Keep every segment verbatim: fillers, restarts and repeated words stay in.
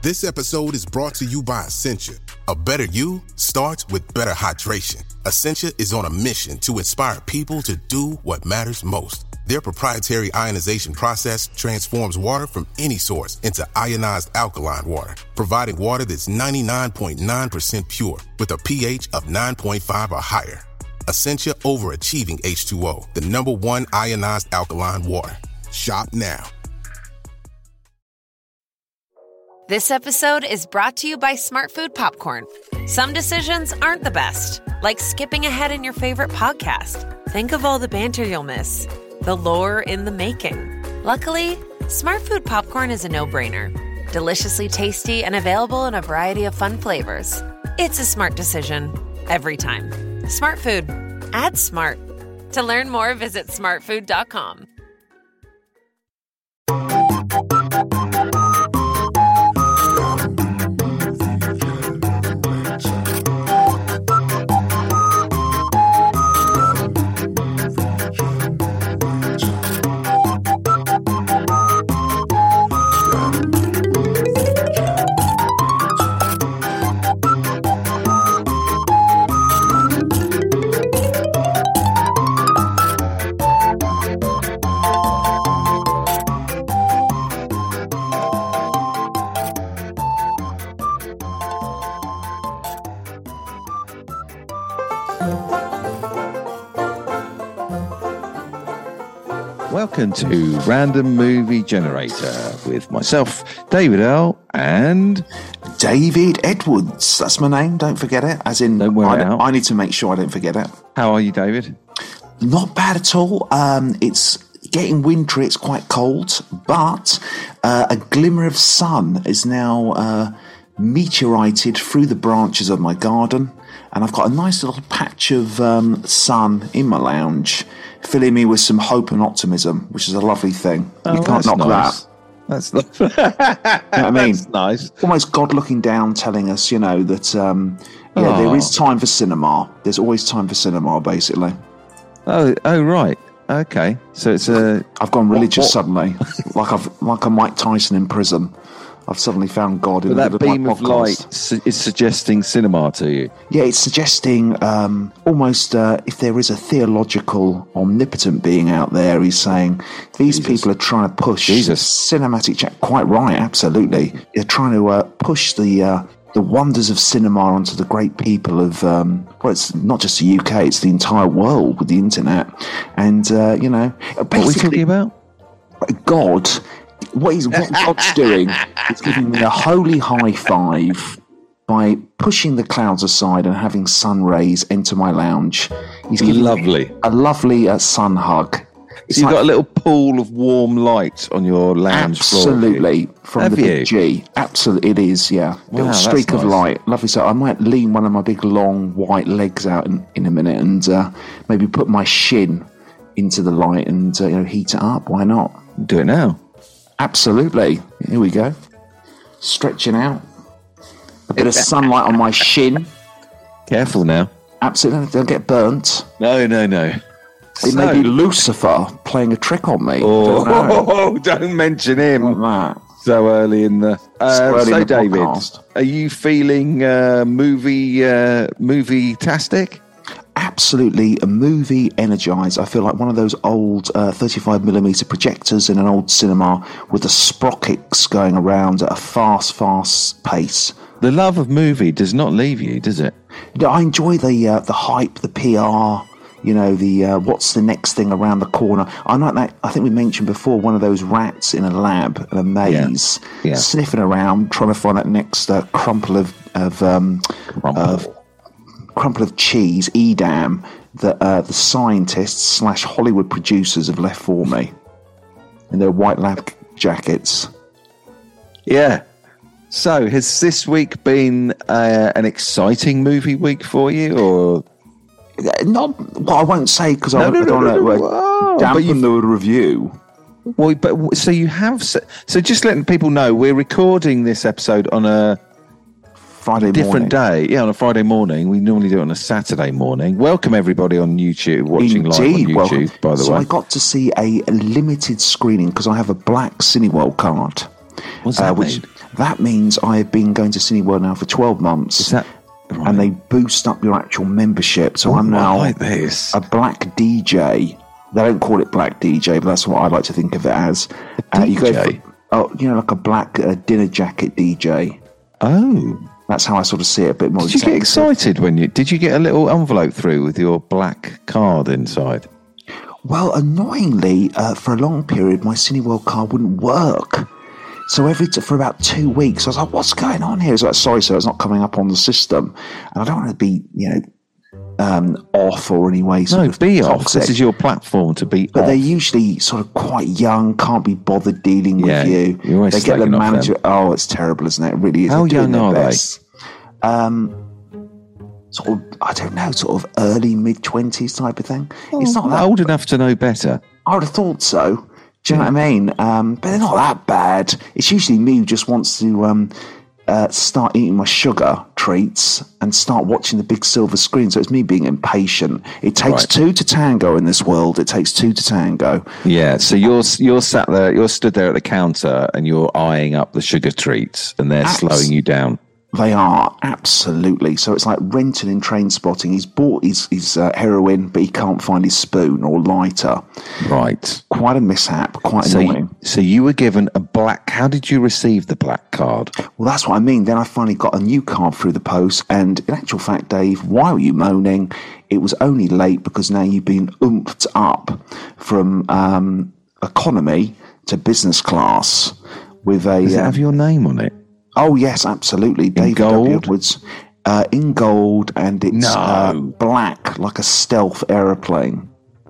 This episode is brought to you by Essentia. A better you starts with better hydration. Essentia is on a mission to inspire people to do what matters most. Their proprietary ionization process transforms water from any source into ionized alkaline water, providing water that's ninety-nine point nine percent pure with a pH of nine point five or higher. Essentia Overachieving H two O, the number one ionized alkaline water. Shop now. This episode is brought to you by Smartfood Popcorn. Some decisions aren't the best, like skipping ahead in your favorite podcast. Think of all the banter you'll miss, the lore in the making. Luckily, Smartfood Popcorn is a no-brainer. Deliciously tasty and available in a variety of fun flavors. It's a smart decision every time. Smartfood. Add smart. To learn more, visit smartfood dot com. Welcome to Random Movie Generator with myself, David Earl, and David Edwards. That's my name. Don't forget it. As in, don't wear I, it out. I need to make sure I don't forget it. How are you, David? Not bad at all. Um, it's getting wintry. It's quite cold, but uh, a glimmer of sun is now uh, meteorited through the branches of my garden, and I've got a nice little patch of um, sun in my lounge, filling me with some hope and optimism, which is a lovely thing. Oh, you can't knock nice. that. That's nice. You know what I mean? That's nice. Almost God looking down, telling us, you know, that um, yeah, Oh. there is time for cinema. There's always time for cinema, basically. Oh, oh, right. Okay. So it's a. I've gone religious what- suddenly, like I've like a Mike Tyson in prison. I've suddenly found God in But the that middle beam my of podcast. light su- is suggesting cinema to you. Yeah, it's suggesting um, almost uh, if there is a theological, omnipotent being out there, he's saying these Jesus. people are trying to push Jesus. cinematic. Cha- quite right, absolutely. They're trying to uh, push the uh, the wonders of cinema onto the great people of um, well, it's not just the U K, it's the entire world with the internet. And uh, you know, What are we talking about? God. What, he's, what God's doing is giving me a holy high five by pushing the clouds aside and having sun rays enter my lounge. He's giving Lovely. me a lovely uh, sun hug. It's So you've like- got a little pool of warm light on your lounge floor. absolutely from Have the big you? G. Absolutely, it is. Yeah, Wow, little that's streak of nice. light. Lovely. So I might lean one of my big long white legs out in, in a minute and uh, maybe put my shin into the light and uh, you know heat it up. Why not? Do it now. Absolutely. Here we go. Stretching out. A bit of sunlight on my shin. Careful now. Absolutely. Don't get burnt. No, no, no. It may be Lucifer playing a trick on me. Oh, Don't know. don't mention him. Like that. So early in the uh, So early so in the David, podcast. are you feeling uh, movie uh, movie tastic? Absolutely a movie energized. I feel like one of those old uh, thirty-five millimeter projectors in an old cinema with the sprockets going around at a fast, fast pace. The love of movie does not leave you, does it? You know, I enjoy the uh, the hype, the P R. You know, the uh, what's the next thing around the corner. I like that. I think we mentioned before one of those rats in a lab, in a maze, Yeah. Yeah. sniffing around, trying to find that next uh, crumple of of, um, Crumple. of crumple of cheese, Edam, that uh, the scientists slash Hollywood producers have left for me in their white lab jackets. Yeah. So has this week been uh, an exciting movie week for you, or Not well, I won't say because I No, no, don't no, no, want no. to Oh, but dampen you've- the review. well? But so you have. So, so just letting people know, we're recording this episode on a Friday different morning. day. Yeah, on a Friday morning. We normally do it on a Saturday morning. Welcome everybody on YouTube, watching live on Indeed, YouTube. welcome. By the so way, I got to see a limited screening because I have a black Cineworld card. What's that which mean? That means I have been going to Cineworld now for twelve months. Is that right? And they boost up your actual membership. So Oh, I'm now I like this. a black D J. They don't call it black D J, but that's what I like to think of it as. A Uh, you go D J? for, oh, you know, like a black uh, dinner jacket D J. Oh. That's how I sort of see it a bit more. Did you get executive. excited when you... Did you get a little envelope through with your black card inside? Well, annoyingly, uh, for a long period, my Cineworld card wouldn't work. So every t- for about two weeks, I was like, "What's going on here?" It's like, "Sorry, sir, it's not coming up on the system," and I don't want to be, you know, um, off or any way. Sort No, of be off. toxic. This is your platform to be But off. they're usually sort of quite young, can't be bothered dealing with Yeah, you. you're always They get the slagging off manager. them. Oh, it's terrible, isn't it? It really is. How They're doing young their are they? best. Um, sort of, I don't know, sort of early mid twenties type of thing. It's not that old enough to know better. I would have thought so. Do you know what I mean? Um, but they're not that bad. It's usually me who just wants to um, uh, start eating my sugar treats and start watching the big silver screen. So it's me being impatient. It takes Right. two to tango in this world. It takes two to tango. Yeah, so you're you're sat there, you're stood there at the counter, and you're eyeing up the sugar treats, and they're Abs- slowing you down. They are, absolutely. So it's like Renton in Train Spotting. He's bought his, his uh, heroin, but he can't find his spoon or lighter. Right. Quite a mishap, quite So, annoying. you, so you were given a black. How did you receive the black card? Well, that's what I mean. Then I finally got a new card through the post. And in actual fact, Dave, why were you moaning? It was only late because now you've been oomphed up from um, economy to business class with a... Does it um, have your name on it? Oh, yes, absolutely. David gold? W. Edwards. Uh, in gold, and it's No. uh, black, like a stealth aeroplane.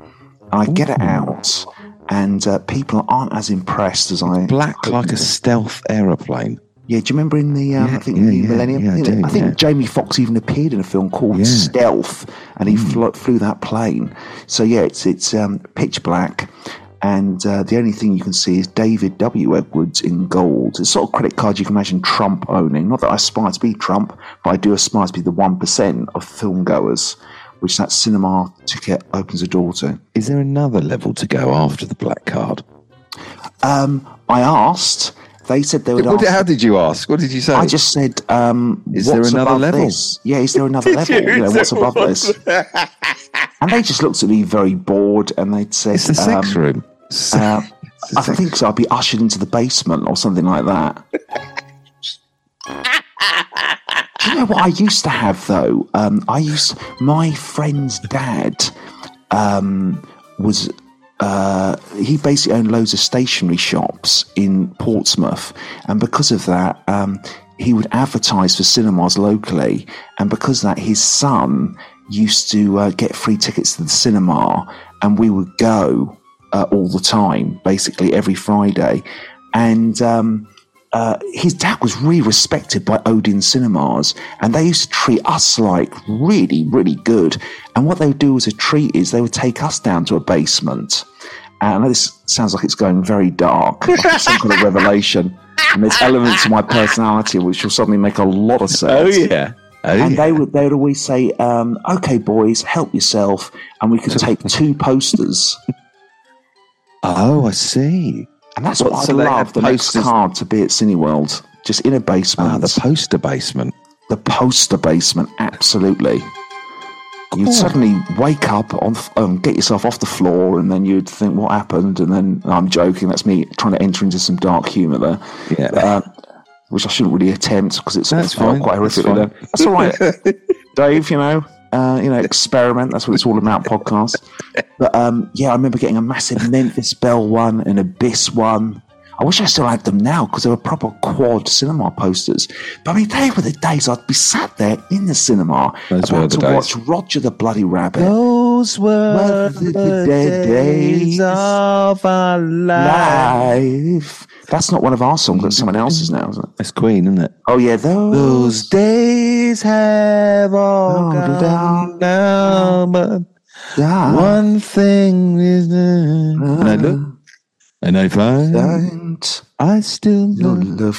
I get it out, and uh, people aren't as impressed as I... Black hoped like a they- stealth aeroplane. Yeah, do you remember in the, um, Yeah, I think, yeah, New yeah, Millennium? yeah, I I think, do, I think yeah. Jamie Foxx even appeared in a film called Yeah. Stealth, and he flew, flew that plane. So, yeah, it's it's um, pitch black, and uh, the only thing you can see is David W. Edwards in gold. It's the sort of credit card you can imagine Trump owning. Not that I aspire to be Trump, but I do aspire to be the one percent of film goers, which that cinema ticket opens a door to. Is there another level to go after the black card? Um, I asked... They said they would What, ask... how did you ask? What did you say? I just said, um, Is there what's another above level? this? Yeah, is there another level? You know, what's above this? And they just looked at me very bored, and they'd said, It's the sex um, room. uh, It's the I sex- think so. I'd be ushered into the basement or something like that. Do you know what I used to have though? Um, I used my friend's dad um, was. Uh, he basically owned loads of stationery shops in Portsmouth, and because of that, um, he would advertise for cinemas locally. And because of that, his son used to uh, get free tickets to the cinema, and we would go uh, all the time, basically every Friday. And um, uh, his dad was really respected by Odeon Cinemas, and they used to treat us like really, really good. And what they would do as a treat is they would take us down to a basement. And I know this sounds like it's going very dark, like it's some kind of revelation. And there's elements of my personality which will suddenly make a lot of sense. Oh yeah. Oh, And yeah. they would they would always say, um, "Okay, boys, help yourself," and we could take two posters. Oh, I see. And that's What, what, so I'd they love had the next posters- card to be at Cineworld, just in a basement. Ah, the poster basement. the poster basement, absolutely. You'd suddenly wake up, on, um, get yourself off the floor, and then you'd think, what happened? And then, no, I'm joking, that's me trying to enter into some dark humour there. Yeah. Uh, which I shouldn't really attempt, because it's That's felt fine, quite that's horrifically fine. there. That's all right, Dave, you know. Uh, you know, experiment, that's what it's all about, podcast. But um, yeah, I remember getting a massive Memphis Belle one, an Abyss one. I wish I still had them now, because they were proper quad cinema posters. But I mean, they were the days I'd be sat there in the cinema Those were about the to days. watch Roger the Bloody Rabbit. Those were Well, the- the days of our life. Life. That's not one of our songs, that's someone else's now, isn't it? That's Queen, isn't it? Oh yeah, those. Those days have all Oh, gone down. down, but Yeah. one thing is and I look and I find And I still I love. love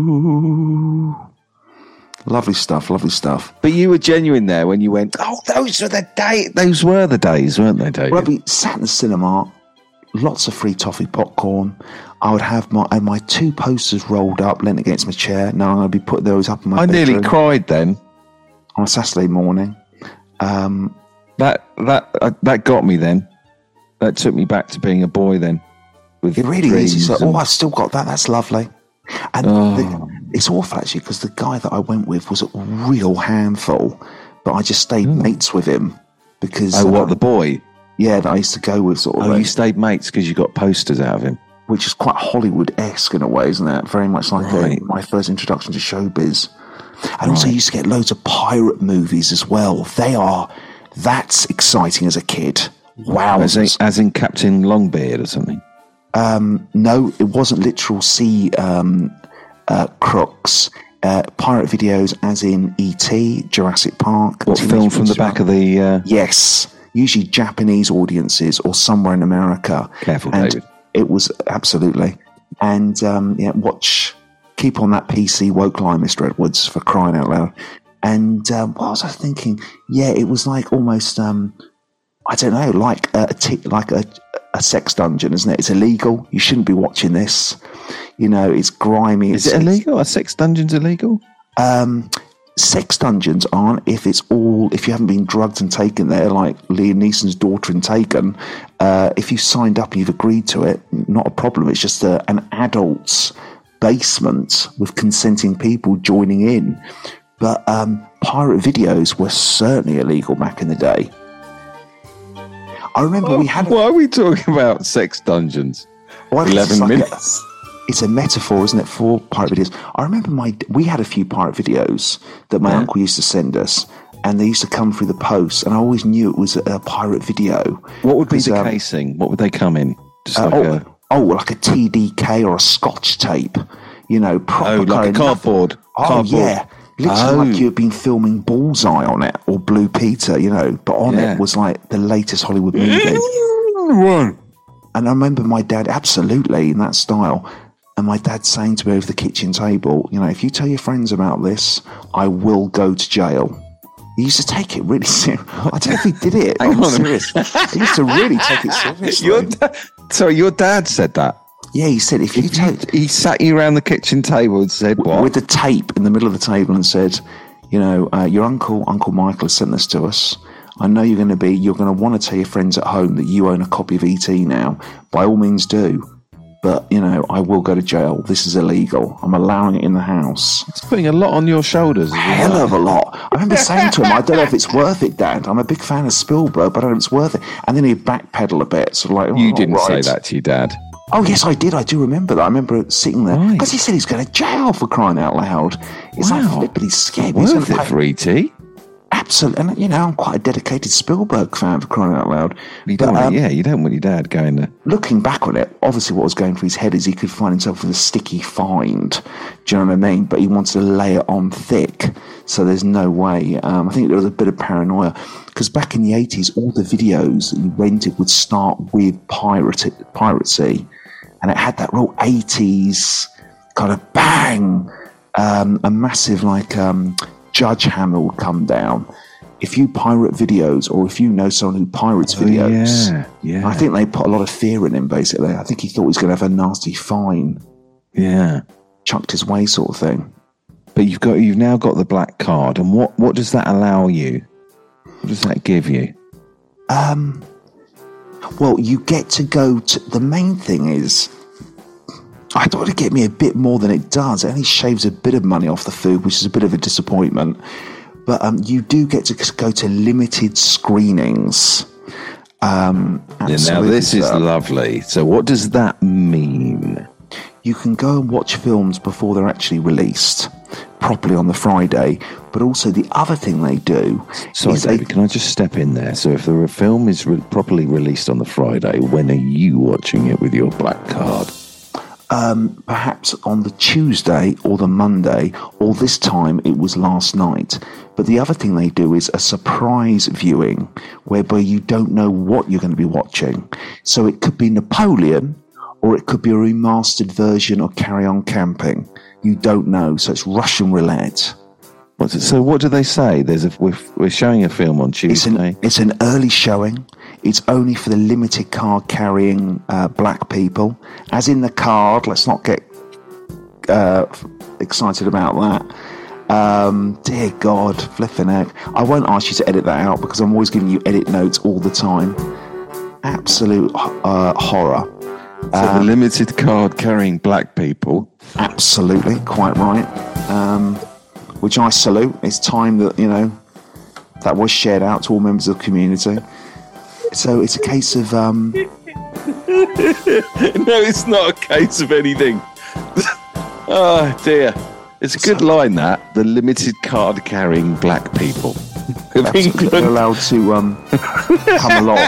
you. Lovely stuff, lovely stuff. But you were genuine there when you went, oh, those were the days. Those were the days, weren't they, David? Well, I'd be sat in the cinema, lots of free toffee popcorn. I would have my and my two posters rolled up, leant against my chair. Now I'm going to be putting those up in my I bedroom nearly cried then. on a Saturday morning. Um, That that uh, that got me then. That took me back to being a boy then. With it really is. It's like, dreams oh, and- I've still got that. That's lovely. And Oh. the, it's awful actually because the guy that I went with was a real handful, but I just stayed mates with him because Oh, what, uh, the boy? yeah that I used to go with sort of. Oh, like, you stayed mates because you got posters out of him. which is quite Hollywood-esque in a way, isn't it? Very much like Right. uh, my first introduction to showbiz. And also, I used to get loads of pirate movies as well. They are, that's exciting as a kid. Wow. As in, as in Captain Longbeard or something. Um, no, it wasn't literal sea um, uh, crooks. Uh, pirate videos as in E T, Jurassic Park. What, filmed from the back of the... Uh... Yes. Usually Japanese audiences or somewhere in America. Careful, and David. It was absolutely. And um, yeah, watch, keep on that P C woke line, Mister Edwards, for crying out loud. And um, what was I thinking? Yeah, it was like almost, um, I don't know, like a, a t- like a, a sex dungeon, isn't it? It's illegal. You shouldn't be watching this. You know, it's grimy. Is it's, it illegal? Are sex dungeons illegal? Um, sex dungeons aren't if it's all if you haven't been drugged and taken there, like Liam Neeson's daughter in Taken. Uh, if you signed up and you've agreed to it, not a problem. It's just a, an adult's basement with consenting people joining in. But um, pirate videos were certainly illegal back in the day. I remember we had. Why are we talking about sex dungeons? Well, Eleven it's like minutes. A, it's a metaphor, isn't it, for pirate videos? I remember my we had a few pirate videos that my Yeah. uncle used to send us, and they used to come through the post, and I always knew it was a, a pirate video. What would be 'Cause, the um, casing? What would they come in? Just Uh, like oh, a... oh, like a T D K or a Scotch tape, you know, proper Oh, like a kind of- cardboard. Oh Cardboard. yeah, literally Oh. like you've been filming Bullseye on it or Blue Peter, you know, but on Yeah. it was like the latest Hollywood movie. And I remember my dad absolutely in that style. And my dad saying to me over the kitchen table, you know, if you tell your friends about this, I will go to jail. He used to take it really serious. I don't know if he did it. Hang I'm on a serious. He used to really take it seriously. Your da- Sorry, your dad said that. Yeah, he said, if you tell... He sat you around the kitchen table and said what? With the tape in the middle of the table and said, you know, uh, your uncle, Uncle Michael, has sent this to us. I know you're going to be, you're going to want to tell your friends at home that you own a copy of E T now. By all means do. But, you know, I will go to jail. This is illegal. I'm allowing it in the house. It's putting a lot on your shoulders. as Hell well. of a lot. I remember saying to him, I don't know if it's worth it, Dad. I'm a big fan of Spielberg, but I don't know if it's worth it. And then he'd backpedal a bit. Sort of like, oh, You didn't right. say that to your dad. Oh, yes, I did. I do remember that. I remember sitting there. Right. Because he said he's going to jail for crying out loud. It's Wow. like flippantly scared. He's Worth gonna it pay- for E T. Absolutely. And, you know, I'm quite a dedicated Spielberg fan for crying out loud. You But, don't want, um, yeah, you don't want your dad going there. looking back on it, obviously what was going through his head is he could find himself with a sticky find. Do you know what I mean? But he wanted to lay it on thick. So there's no way. Um, I think there was a bit of paranoia. Because back in the eighties, all the videos that you rented would start with pirate, piracy. And it had that real eighties kind of bang. Um, a massive, like, um, judge hammer would come down. If you pirate videos, or if you know someone who pirates videos, yeah, yeah. I think they put a lot of fear in him, basically. I think he thought he was going to have a nasty fine Yeah. chucked his way sort of thing. But you've got you've now got the black card, and what, what does that allow you? What does that give you? Um, well, you get to go to... The main thing is... I thought it'd get me a bit more than it does. It only shaves a bit of money off the food, which is a bit of a disappointment. But um, you do get to go to limited screenings. Um, Yeah, now absolutely, this is sir. lovely. So what does that mean? You can go and watch films before they're actually released properly on the Friday. But also the other thing they do Sorry, is they, David, can I just step in there? So if the film is re- properly released on the Friday, when are you watching it with your black card? um, perhaps on the Tuesday or the Monday, or this time it was last night. But the other thing they do is a surprise viewing whereby you don't know what you're going to be watching. So it could be Napoleon, or it could be a remastered version of Carry On Camping. You don't know. So it's Russian roulette. What's it, so what do they say? There's a we're, we're showing a film on It's Tuesday. an, it's an early showing. it's only for the limited card carrying uh, black people. As in the card, let's not get uh, excited about that. Um, dear God, flipping heck. I won't ask you to edit that out because I'm always giving you edit notes all the time. Absolute uh, horror. So um, the limited card carrying black people. Absolutely, quite right. Um, which I salute. It's time that, you know, that was shared out to all members of the community. So it's a case of... Um... no, it's not a case of anything. Oh, dear. It's a good so, line, that. The limited card carrying black people. Absolutely allowed to um, come along.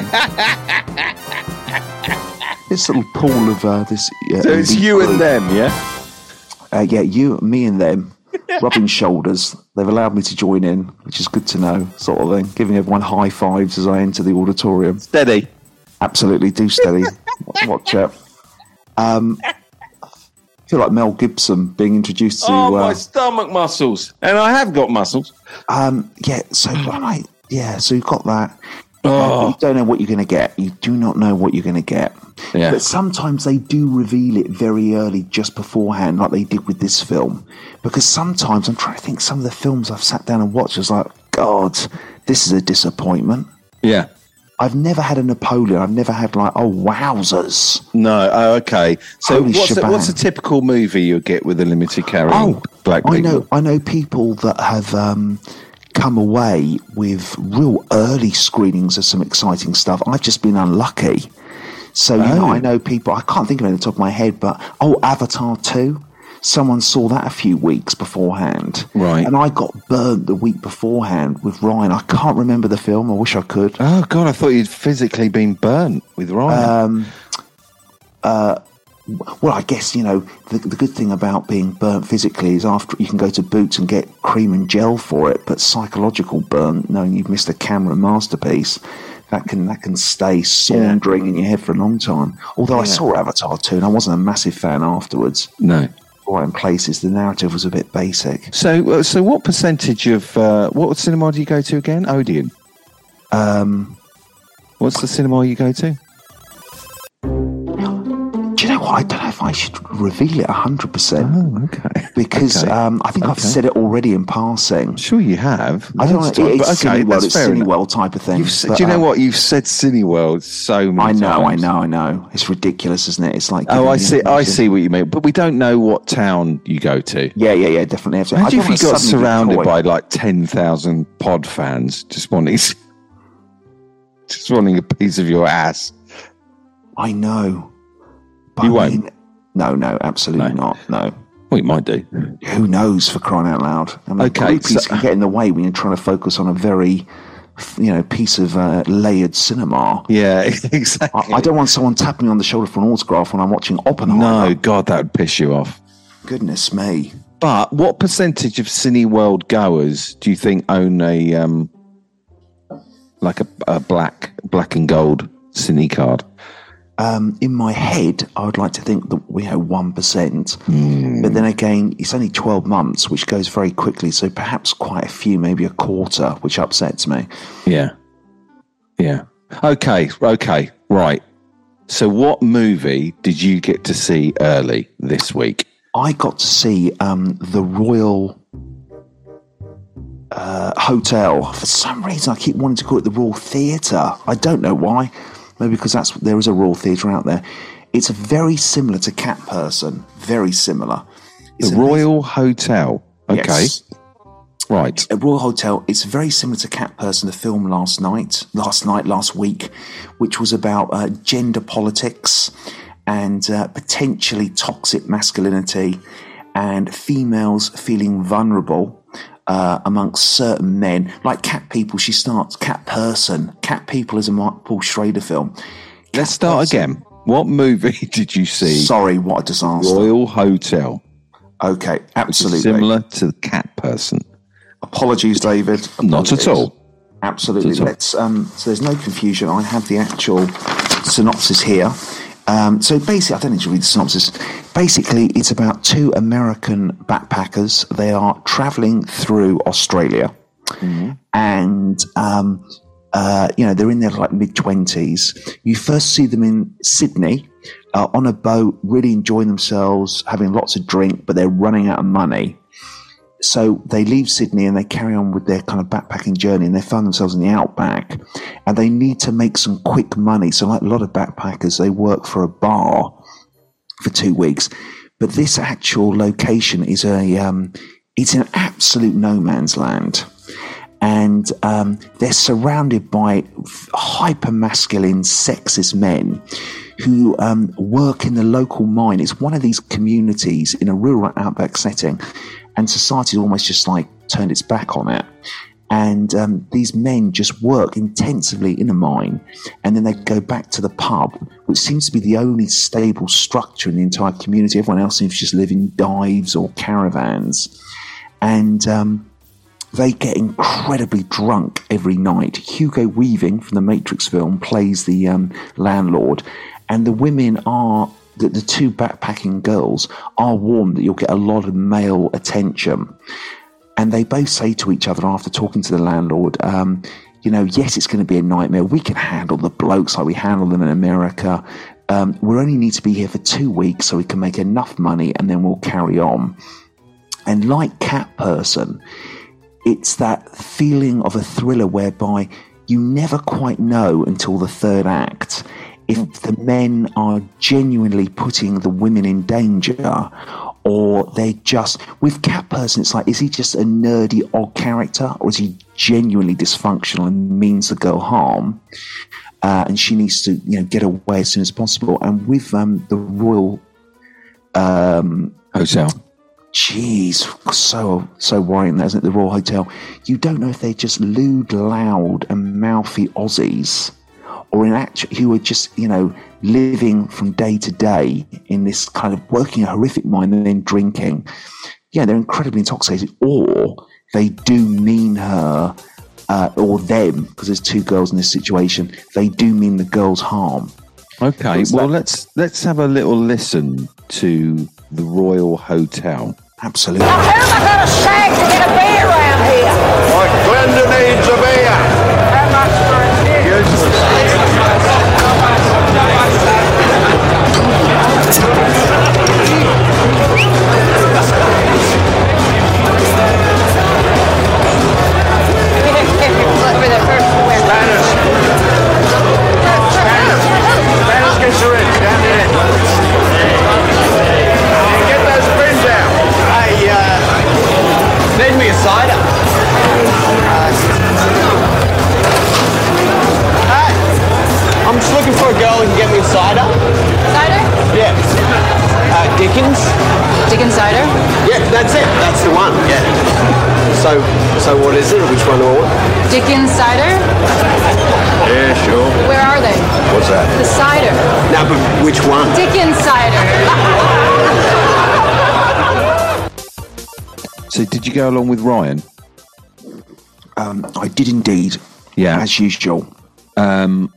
This little pool of uh, this... Uh, so it's you group. And them, yeah? Uh, yeah, you, me and them. Rubbing shoulders. They've allowed me to join in, which is good to know, sort of thing. Giving everyone high fives as I enter the auditorium. Steady. Absolutely, do steady. Watch out. Um, I feel like Mel Gibson being introduced to... Oh, uh, my stomach muscles. And I have got muscles. Um, yeah, so, right, yeah, so you've got that. Oh. You don't know what you're going to get. You do not know what you're going to get. Yeah. But sometimes they do reveal it very early, just beforehand, like they did with this film. Because sometimes I'm trying to think, some of the films I've sat down and watched, I was like, God, this is a disappointment. Yeah. I've never had a Napoleon. I've never had like, oh, wowzers. No, oh, okay. So Holy what's a, shebang. what's a typical movie you get with a limited carrying oh, black people? I know, I know people that have... Um, come away with real early screenings of some exciting stuff. I've just been unlucky. So, you oh. know, I know people, I can't think of it on the top of my head, but, oh, Avatar two, someone saw that a few weeks beforehand. Right. And I got burnt the week beforehand with Ryan. I can't remember the film. I wish I could. Oh, God, I thought you'd physically been burnt with Ryan. Um, uh, Well, I guess, you know, the, the good thing about being burnt physically is after you can go to Boots and get cream and gel for it, but psychological burnt, knowing you've missed a camera masterpiece, that can that can stay saundering yeah. in your head for a long time. Although yeah. I saw Avatar two and I wasn't a massive fan afterwards. No. Right in places, the narrative was a bit basic. So, uh, so what percentage of, uh, what cinema do you go to again? Odeon? Um, What's the cinema you go to? Do you know what? I don't know if I should reveal it one hundred percent. Oh, okay. Because okay. Um, I think okay. I've said it already in passing. Sure you have. I don't know. It's okay, Cineworld. It's fair Cineworld type of thing. But, do you know um, what? You've said Cineworld so many I know, times. I know, I know. It's ridiculous, isn't it? It's like... Oh, I see I see what you mean. But we don't know what town you go to. Yeah, yeah, yeah, definitely. Have to. Imagine if you got surrounded by like ten thousand pod fans just wanting, just wanting a piece of your ass. I know. But you I won't? mean, no, no, absolutely no. not. No. Well, you might do. Who knows, for crying out loud? I mean, okay, groupies so, can get in the way when you're trying to focus on a very, you know, piece of uh, layered cinema. Yeah, exactly. I, I don't want someone tapping me on the shoulder for an autograph when I'm watching Oppenheimer. No, God, that would piss you off. Goodness me. But what percentage of Cineworld goers do you think own a um, like a, a black black and gold Cine card? Um, in my head, I would like to think that we have one percent. Mm. But then again, it's only twelve months, which goes very quickly. So perhaps quite a few, maybe a quarter, which upsets me. Yeah. Yeah. Okay. Okay. Right. So what movie did you get to see early this week? I got to see um, the Royal uh, Hotel. For some reason, I keep wanting to call it the Royal Theatre. I don't know why. Maybe because that's there is a Royal Theatre out there. It's very similar to Cat Person. Very similar. It's the Royal Hotel. Okay. Yes. Right. A Royal Hotel. It's very similar to Cat Person, the film last night, last night, last week, which was about uh, gender politics and uh, potentially toxic masculinity and females feeling vulnerable Uh, amongst certain men, like Cat People. She starts Cat Person. Cat People is a Mark Paul Schrader film. Cat Let's start Person. again. What movie did you see? Sorry, what a disaster. Royal Hotel. Okay, absolutely. Similar to Cat Person. Apologies, David. Apologies. Not at all. Absolutely. Not at all. Let's. Um, so there's no confusion. I have the actual synopsis here. Um, so basically, I don't need to read the synopsis. Basically, it's about two American backpackers. They are traveling through Australia, mm-hmm. and um, uh, you know, they're in their like mid-twenties. You first see them in Sydney uh, on a boat, really enjoying themselves, having lots of drink, but they're running out of money. So they leave Sydney and they carry on with their kind of backpacking journey, and they find themselves in the outback, and they need to make some quick money. So like a lot of backpackers, they work for a bar for two weeks. But this actual location is a um, it's an absolute no man's land. And um, they're surrounded by hyper-masculine, sexist men who um, work in the local mine. It's one of these communities in a rural outback setting, and society almost just like turned its back on it. And um, these men just work intensively in a mine, and then they go back to the pub, which seems to be the only stable structure in the entire community. Everyone else seems to just live in dives or caravans. And um, they get incredibly drunk every night. Hugo Weaving from the Matrix film plays the um, landlord, and the women are, the, the two backpacking girls are warned that you'll get a lot of male attention. And they both say to each other after talking to the landlord, um, you know, yes, it's going to be a nightmare. We can handle the blokes like we handle them in America. Um, we only need to be here for two weeks so we can make enough money, and then we'll carry on. And like Cat Person, it's that feeling of a thriller whereby you never quite know until the third act if the men are genuinely putting the women in danger, or they just, with Cat Person, it's like, is he just a nerdy, odd character, or is he genuinely dysfunctional and means the girl harm? Uh, and she needs to, you know, get away as soon as possible. And with um, the Royal um, Hotel, jeez, so so worrying, isn't it? The Royal Hotel. You don't know if they're just lewd, loud, and mouthy Aussies, or in actual, who are just, you know, living from day to day in this kind of working a horrific mine and then drinking. Yeah, they're incredibly intoxicated, or they do mean her uh, or them, because there's two girls in this situation. They do mean the girls harm. Okay, What's well that? let's let's have a little listen to the Royal Hotel. Absolutely. Now, who am I going to shag to get a beer around here? Like Glenda needs a beer. How much for a Spanish. Spanish. Spanish gets her in. Down the end. Get those pins out. Hey, uh, need me a cider. Hey, I'm just looking for a girl who can get me a cider. Cider? Yeah. Uh, Dickens. Dickens cider? Yeah, that's it. That's the one. Yeah. So, so what is it? Which one do I want? Dickens cider? Yeah, sure. Where are they? What's that? The cider. No, but which one? Dickens cider. So did you go along with Ryan? Um, I did indeed. Yeah. As usual. Um,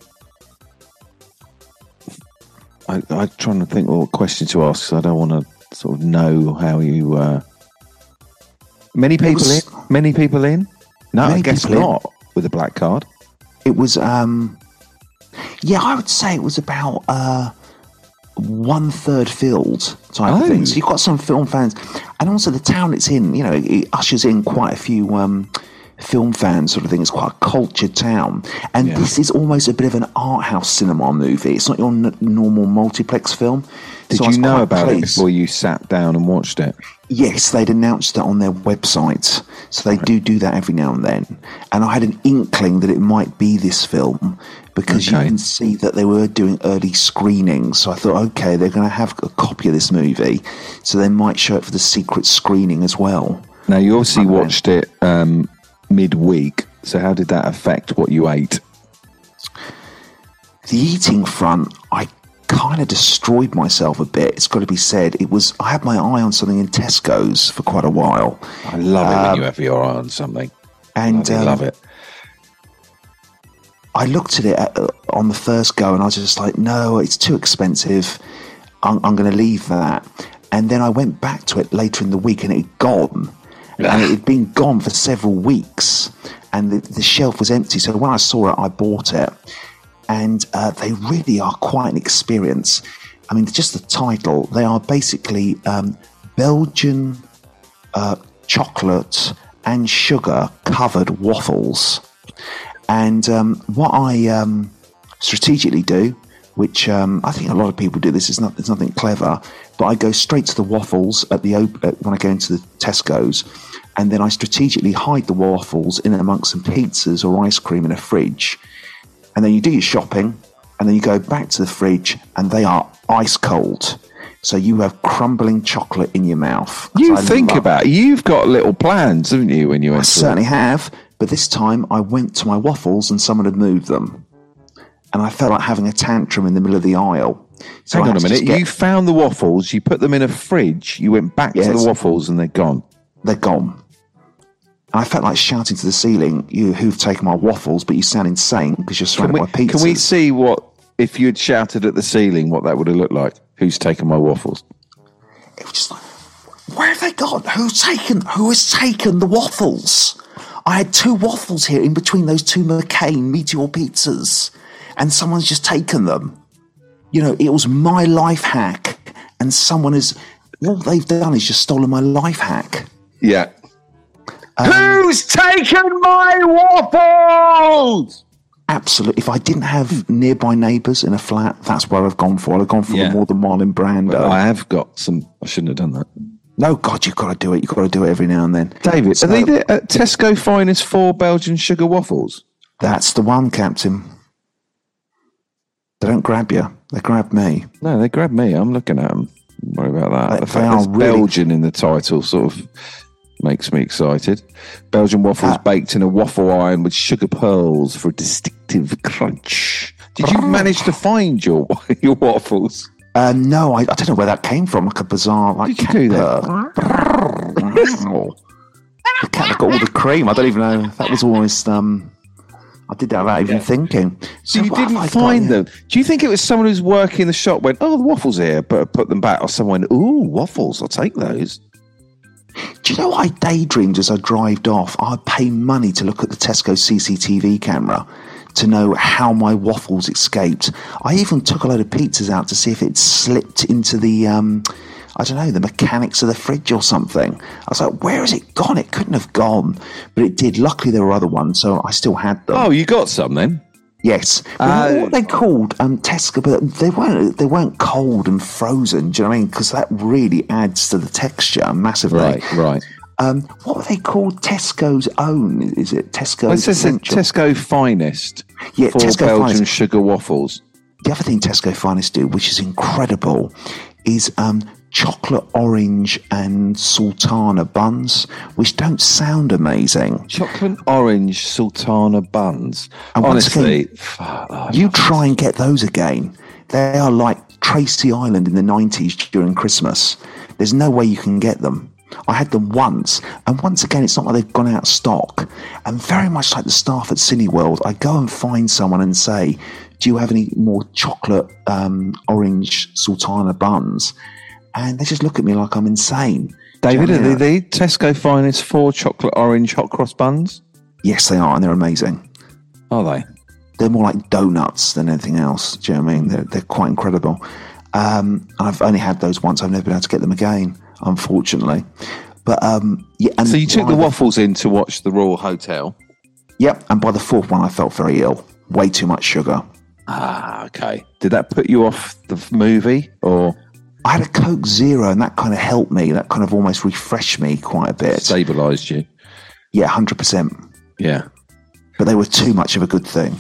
I, I'm trying to think what question to ask, so I don't want to sort of know how you... Uh... Many people was- in? Many people in? No, Many I guess people in. not, with a black card. It was, um, yeah, I would say it was about uh, one third filled type Oh. of thing. So you've got some film fans, and also the town it's in, you know, it ushers in quite a few um, film fans sort of thing. It's quite a cultured town. And Yeah. this is almost a bit of an art house cinema movie. It's not your n- normal multiplex film. Did So I was you know quite about it pleased. before you sat down and watched it? Yes, they'd announced it on their website. So they do do that every now and then. And I had an inkling that it might be this film because Okay. you can see that they were doing early screenings. So I thought, okay, they're going to have a copy of this movie. So they might show it for the secret screening as well. Now, you obviously Okay. watched it um, midweek, so how did that affect what you ate? The eating front, I kind of destroyed myself a bit. It's got to be said. It was, I had my eye on something in Tesco's for quite a while. I love it when you have your eye on something. And Bloody um, love it. I looked at it at, uh, on the first go, and I was just like, no, it's too expensive. I'm, I'm going to leave that. And then I went back to it later in the week, and it had gone. And it had been gone for several weeks. and the, the shelf was empty. So when I saw it, I bought it, and uh, they really are quite an experience. I mean, just the title, they are basically um, Belgian uh, chocolate and sugar covered waffles. And um, what I um, strategically do, which um, I think a lot of people do this, it's, not, it's nothing clever, but I go straight to the waffles at the op- at, when I go into the Tesco's, and then I strategically hide the waffles in amongst some pizzas or ice cream in a fridge. And then you do your shopping, and then you go back to the fridge, and they are ice cold. So you have crumbling chocolate in your mouth. You I think love- about it. You've got little plans, haven't you, when you I went to certainly have, but this time I went to my waffles and someone had moved them. And I felt like having a tantrum in the middle of the aisle. So Hang I on a had to minute. just get- You found the waffles, you put them in a fridge, you went back to Yes. the waffles, and they're gone. They're gone. And I felt like shouting to the ceiling, you who've taken my waffles, but you sound insane because you're Can surrounded we, by pizzas. can we see what, if you had shouted at the ceiling, what that would have looked like? Who's taken my waffles? It was just like, where have they gone? Who's taken, who has taken the waffles? I had two waffles here in between those two McCain Meteor pizzas, and someone's just taken them. You know, it was my life hack, and someone has, what they've done is just stolen my life hack. Yeah. Um, Who's taken my waffles? Absolutely. If I didn't have nearby neighbours in a flat, that's where I've gone for. I'd have gone for Yeah. the more than one in Brando. Well, I have got some. I shouldn't have done that. No, God, you've got to do it. You've got to do it every now and then. David, So- are they the uh, Tesco finest four Belgian sugar waffles? That's the one, Captain. They don't grab you. They grab me. No, they grabbed me. I'm looking at them. Don't worry about that. They- the they fact are there's really- Belgian in the title sort of makes me excited. Belgian waffles Uh, baked in a waffle iron with sugar pearls for a distinctive crunch. Did you manage to find your your waffles? Uh, no, I, I don't know where that came from. Like a bizarre, like Did you cat do that? purr. The cat that got all the cream. I don't even know. That was almost. Um, I did that without even thinking. So you what have didn't I got find here? them. Do you think it was someone who's working the shop went, oh, the waffles here, but put them back, or someone, ooh, waffles, I'll take those. Do you know what I daydreamed as I drived off? I'd pay money to look at the Tesco C C T V camera to know how my waffles escaped. I even took a load of pizzas out to see if it slipped into the, um, I don't know, the mechanics of the fridge or something. I was like, where has it gone? It couldn't have gone. But it did. Luckily, there were other ones, so I still had them. Oh, you got some then? Yes. But Uh, what were they called? Um, Tesco, but they weren't, they weren't cold and frozen. Do you know what I mean? Because that really adds to the texture massively. Right, right. Um, what were they called? Tesco's own? Is it Tesco? Well, it says Essential? Tesco Finest Yeah, for Tesco Belgian Finest. sugar waffles. The other thing Tesco Finest do, which is incredible, is um, chocolate orange and sultana buns, which don't sound amazing. Chocolate orange sultana buns. And once Honestly, again, fuck, oh, You try and get those again. They are like Tracy Island in the nineties during Christmas. There's no way you can get them. I had them once, and once again, it's not like they've gone out of stock. And very much like the staff at Cineworld, I go and find someone and say, do you have any more chocolate um, orange sultana buns? And they just look at me like I'm insane. David, Do you know are what I they mean? the Tesco Finest for chocolate orange hot cross buns? Yes, they are, and they're amazing. Are they? They're more like donuts than anything else. Do you know what I mean? They're, they're quite incredible. Um, and I've only had those once. I've never been able to get them again, unfortunately. But um, yeah. And So you took by the waffles in to watch the Royal Hotel? Yep. And by the fourth one, I felt very ill. Way too much sugar. Ah, okay. Did that put you off the f- movie, or I had a Coke Zero, and that kind of helped me. That kind of almost refreshed me quite a bit. stabilised you? Yeah, one hundred percent. Yeah. But they were too much of a good thing.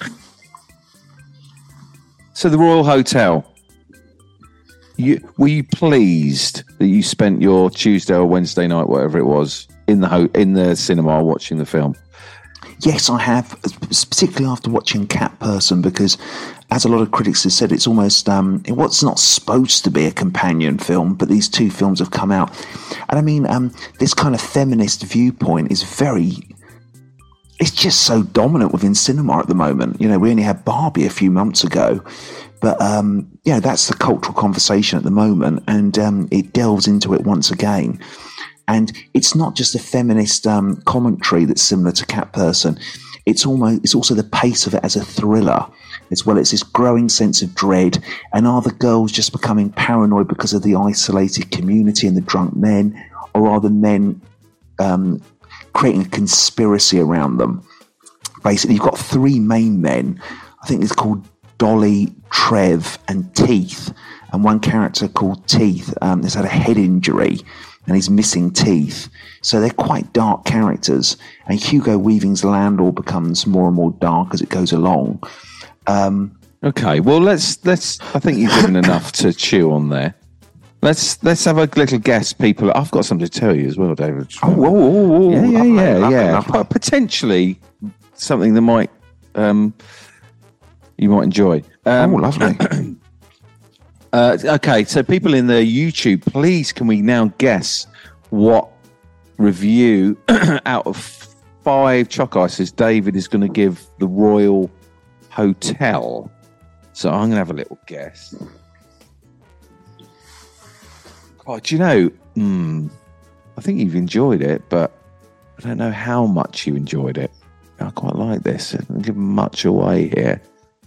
So the Royal Hotel. You, were you pleased that you spent your Tuesday or Wednesday night, whatever it was, in the ho- in the cinema watching the film? Yes, I have, particularly after watching Cat Person, because as a lot of critics have said, it's almost, um, it was not supposed to be a companion film, but these two films have come out. And I mean, um, this kind of feminist viewpoint is very, it's just so dominant within cinema at the moment. You know, we only had Barbie a few months ago, but, um, you know, that's the cultural conversation at the moment, and um, it delves into it once again. And it's not just a feminist um, commentary that's similar to Cat Person. It's almost it's also the pace of it as a thriller as well. It's this growing sense of dread. And are the girls just becoming paranoid because of the isolated community and the drunk men, or are the men um, creating a conspiracy around them? Basically, you've got three main men. I think it's called Dolly, Trev, and Teeth. And one character called Teeth um, has had a head injury and he's missing teeth. So they're quite dark characters. And Hugo Weaving's landlord becomes more and more dark as it goes along. Um, okay, well, let's let's. I think you've given enough to chew on there. Let's let's have a little guess, people. I've got something to tell you as well, David. Oh, oh, oh, oh. yeah, yeah, Lovely, yeah, lovely, yeah. lovely. But potentially something that might um, you might enjoy. Um, oh, lovely. uh, okay, so people in the YouTube, please, can we now guess what review out of five chalk ices David is going to give the Royal Hotel? So I'm going to have a little guess. Oh, do you know? Mm, I think you've enjoyed it, but I don't know how much you enjoyed it. I quite like this. I don't give much away here.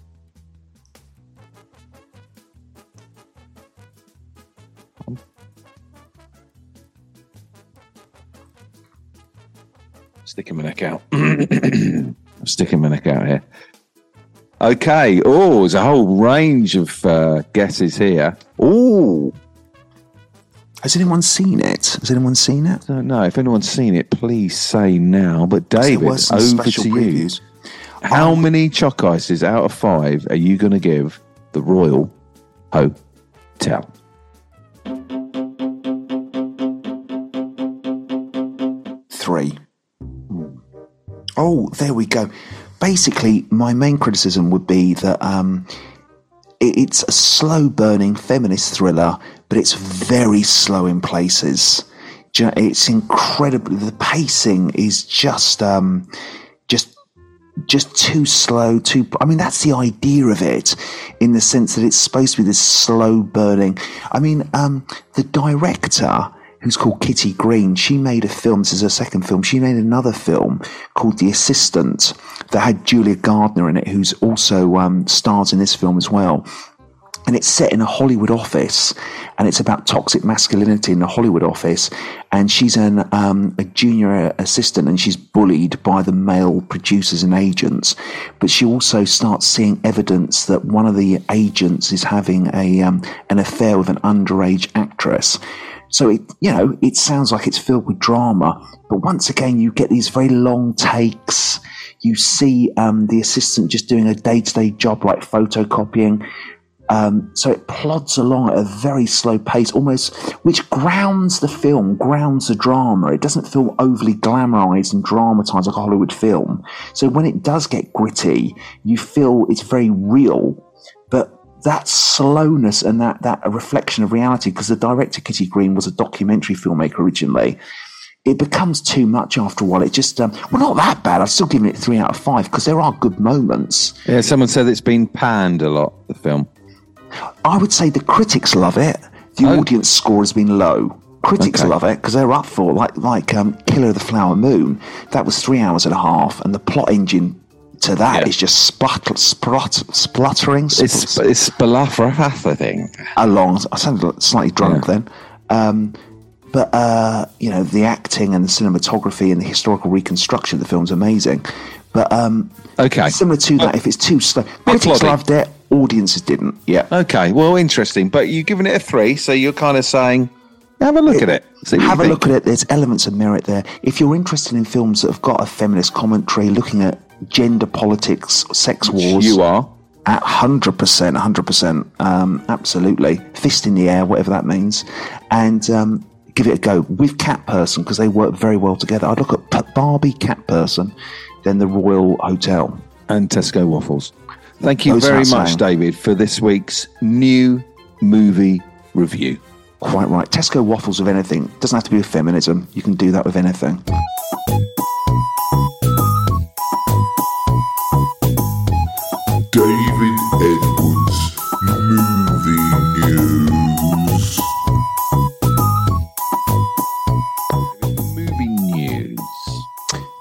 Sticking my neck out. I'm sticking my neck out here. Okay. Oh, there's a whole range of uh, guesses here. Oh. Has anyone seen it? Has anyone seen it? I don't know. If anyone's seen it, please say now. But David, over to you. How um, many chalk ices out of five are you going to give the Royal Hotel? Three. Oh, there we go. Basically, my main criticism would be that um, it, it's a slow-burning feminist thriller, but it's very slow in places. It's incredibly... The pacing is just... Um, just... just too slow, too... I mean, that's the idea of it, in the sense that it's supposed to be this slow-burning... I mean, um, the director... who's called Kitty Green, she made a film, this is her second film, she made another film called The Assistant that had Julia Gardner in it, who's also um, stars in this film as well. And it's set in a Hollywood office, and it's about toxic masculinity in the Hollywood office, and she's an, um, a junior assistant, and she's bullied by the male producers and agents. But she also starts seeing evidence that one of the agents is having a um, an affair with an underage actress. So, it, you know, it sounds like it's filled with drama. But once again, you get these very long takes. You see um, the assistant just doing a day-to-day job like photocopying. Um, so it plods along at a very slow pace, almost, which grounds the film, grounds the drama. It doesn't feel overly glamorized and dramatized like a Hollywood film. So when it does get gritty, you feel it's very real. But that slowness and that, that a reflection of reality, because the director, Kitty Green, was a documentary filmmaker originally, it becomes too much after a while. It just, um, well, not that bad. I've still given it three out of five because there are good moments. Yeah, someone said it's been panned a lot, the film. I would say the critics love it. The oh. audience score has been low. Critics okay. love it because they're up for, like, like um, Killer of the Flower Moon. That was three hours and a half, and the plot engine to that yeah. is just splut, splut, spluttering. Spl- it's it's Spalafrath, I think. Along, I sounded slightly drunk yeah. then. Um, but, uh, you know, the acting and the cinematography and the historical reconstruction of the film's amazing. But um, okay. similar to that, uh, if it's too slow, critics plotty. loved it, audiences didn't. Yeah. Okay, well, interesting. But you've given it a three, so you're kind of saying, have a look it, at it. See have a think. look at it. There's elements of merit there. If you're interested in films that have got a feminist commentary, looking at gender politics, sex wars. You are. At one hundred percent, one hundred percent. Um, absolutely. Fist in the air, whatever that means. And um, give it a go with Cat Person, because they work very well together. I'd look at Barbie, Cat Person, then the Royal Hotel. And Tesco Waffles. Thank you Those very much, saying. David, for this week's new movie review. Quite right. Tesco Waffles with anything. Doesn't have to be with feminism. You can do that with anything. David Edwards Movie News.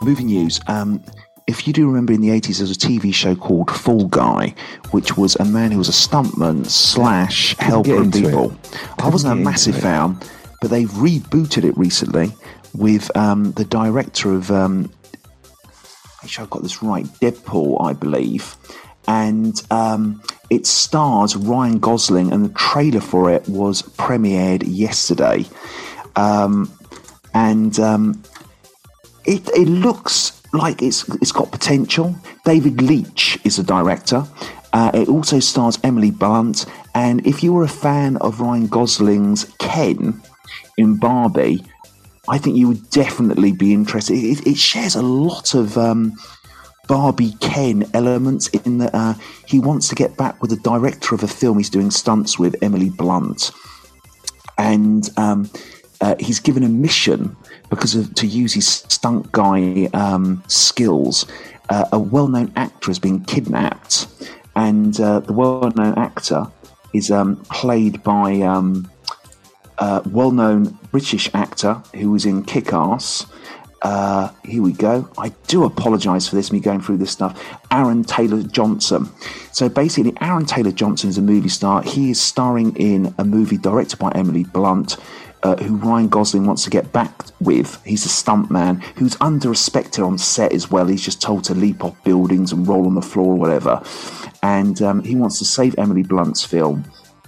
movie news. Um, if you do remember in the eighties, there was a T V show called Fall Guy, which was a man who was a stuntman slash helper of people. I wasn't a massive fan, but they've rebooted it recently with um, the director of, um, make sure I've got this right, Deadpool, I believe. And um, it stars Ryan Gosling, and the trailer for it was premiered yesterday. Um, and um, it, it looks like it's it's got potential. David Leitch is the director. Uh, it also stars Emily Blunt. And if you were a fan of Ryan Gosling's Ken in Barbie, I think you would definitely be interested. It, it shares a lot of um, Barbie Ken elements in that uh, he wants to get back with the director of a film he's doing stunts with, Emily Blunt. And um, uh, he's given a mission because of to use his stunt guy um, skills. Uh, a well-known actor has been kidnapped, and uh, the well-known actor is um, played by um, a well-known British actor who was in Kick-Ass. Uh, here we go. I do apologise for this, me going through this stuff. Aaron Taylor-Johnson. So basically, Aaron Taylor-Johnson is a movie star. He is starring in a movie directed by Emily Blunt, uh, who Ryan Gosling wants to get back with. He's a stuntman who's under-respected on set as well. He's just told to leap off buildings and roll on the floor or whatever. And um, he wants to save Emily Blunt's film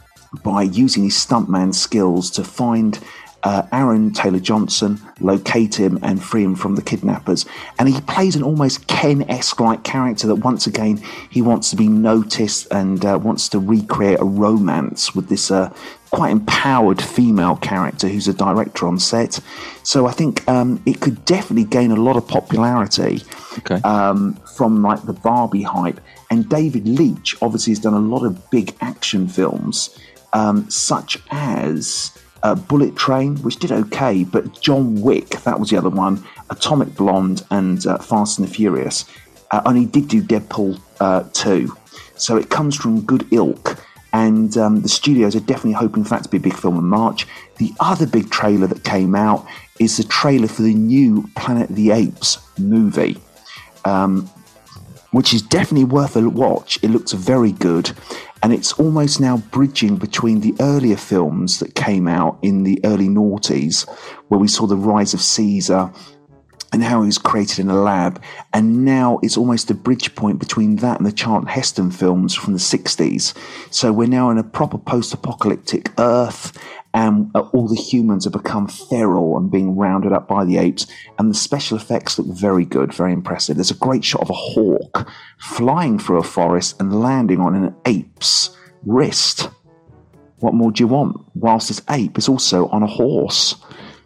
by using his stuntman skills to find Uh, Aaron Taylor-Johnson, locate him and free him from the kidnappers. And he plays an almost Ken-esque like character that once again he wants to be noticed and uh, wants to recreate a romance with this uh, quite empowered female character who's a director on set. So I think um, it could definitely gain a lot of popularity okay. um, from like the Barbie hype. And David Leitch obviously has done a lot of big action films, um, such as Uh, Bullet Train, which did okay, but John Wick, that was the other one, Atomic Blonde, and uh, Fast and the Furious. Uh, and he did do Deadpool uh, two. So it comes from good ilk, and um, the studios are definitely hoping for that to be a big film in March. The other big trailer that came out is the trailer for the new Planet of the Apes movie, um, which is definitely worth a watch. It looks very good. And it's almost now bridging between the earlier films that came out in the early noughties, where we saw the rise of Caesar and how he was created in a lab. And now it's almost a bridge point between that and the Charlton Heston films from the sixties. So we're now in a proper post-apocalyptic Earth, and uh, all the humans have become feral and being rounded up by the apes. And the special effects look very good, very impressive. There's a great shot of a hawk flying through a forest and landing on an ape's wrist. What more do you want? Whilst this ape is also on a horse.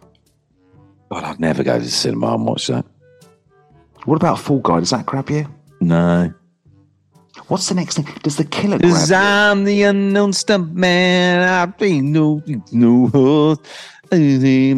God, I'd never go to the cinema and watch that. What about Fall Guy? Does that grab you? No. What's the next thing? Does the killer grab Cause you? I'm the unknown stunt man. I've been no no host. Do you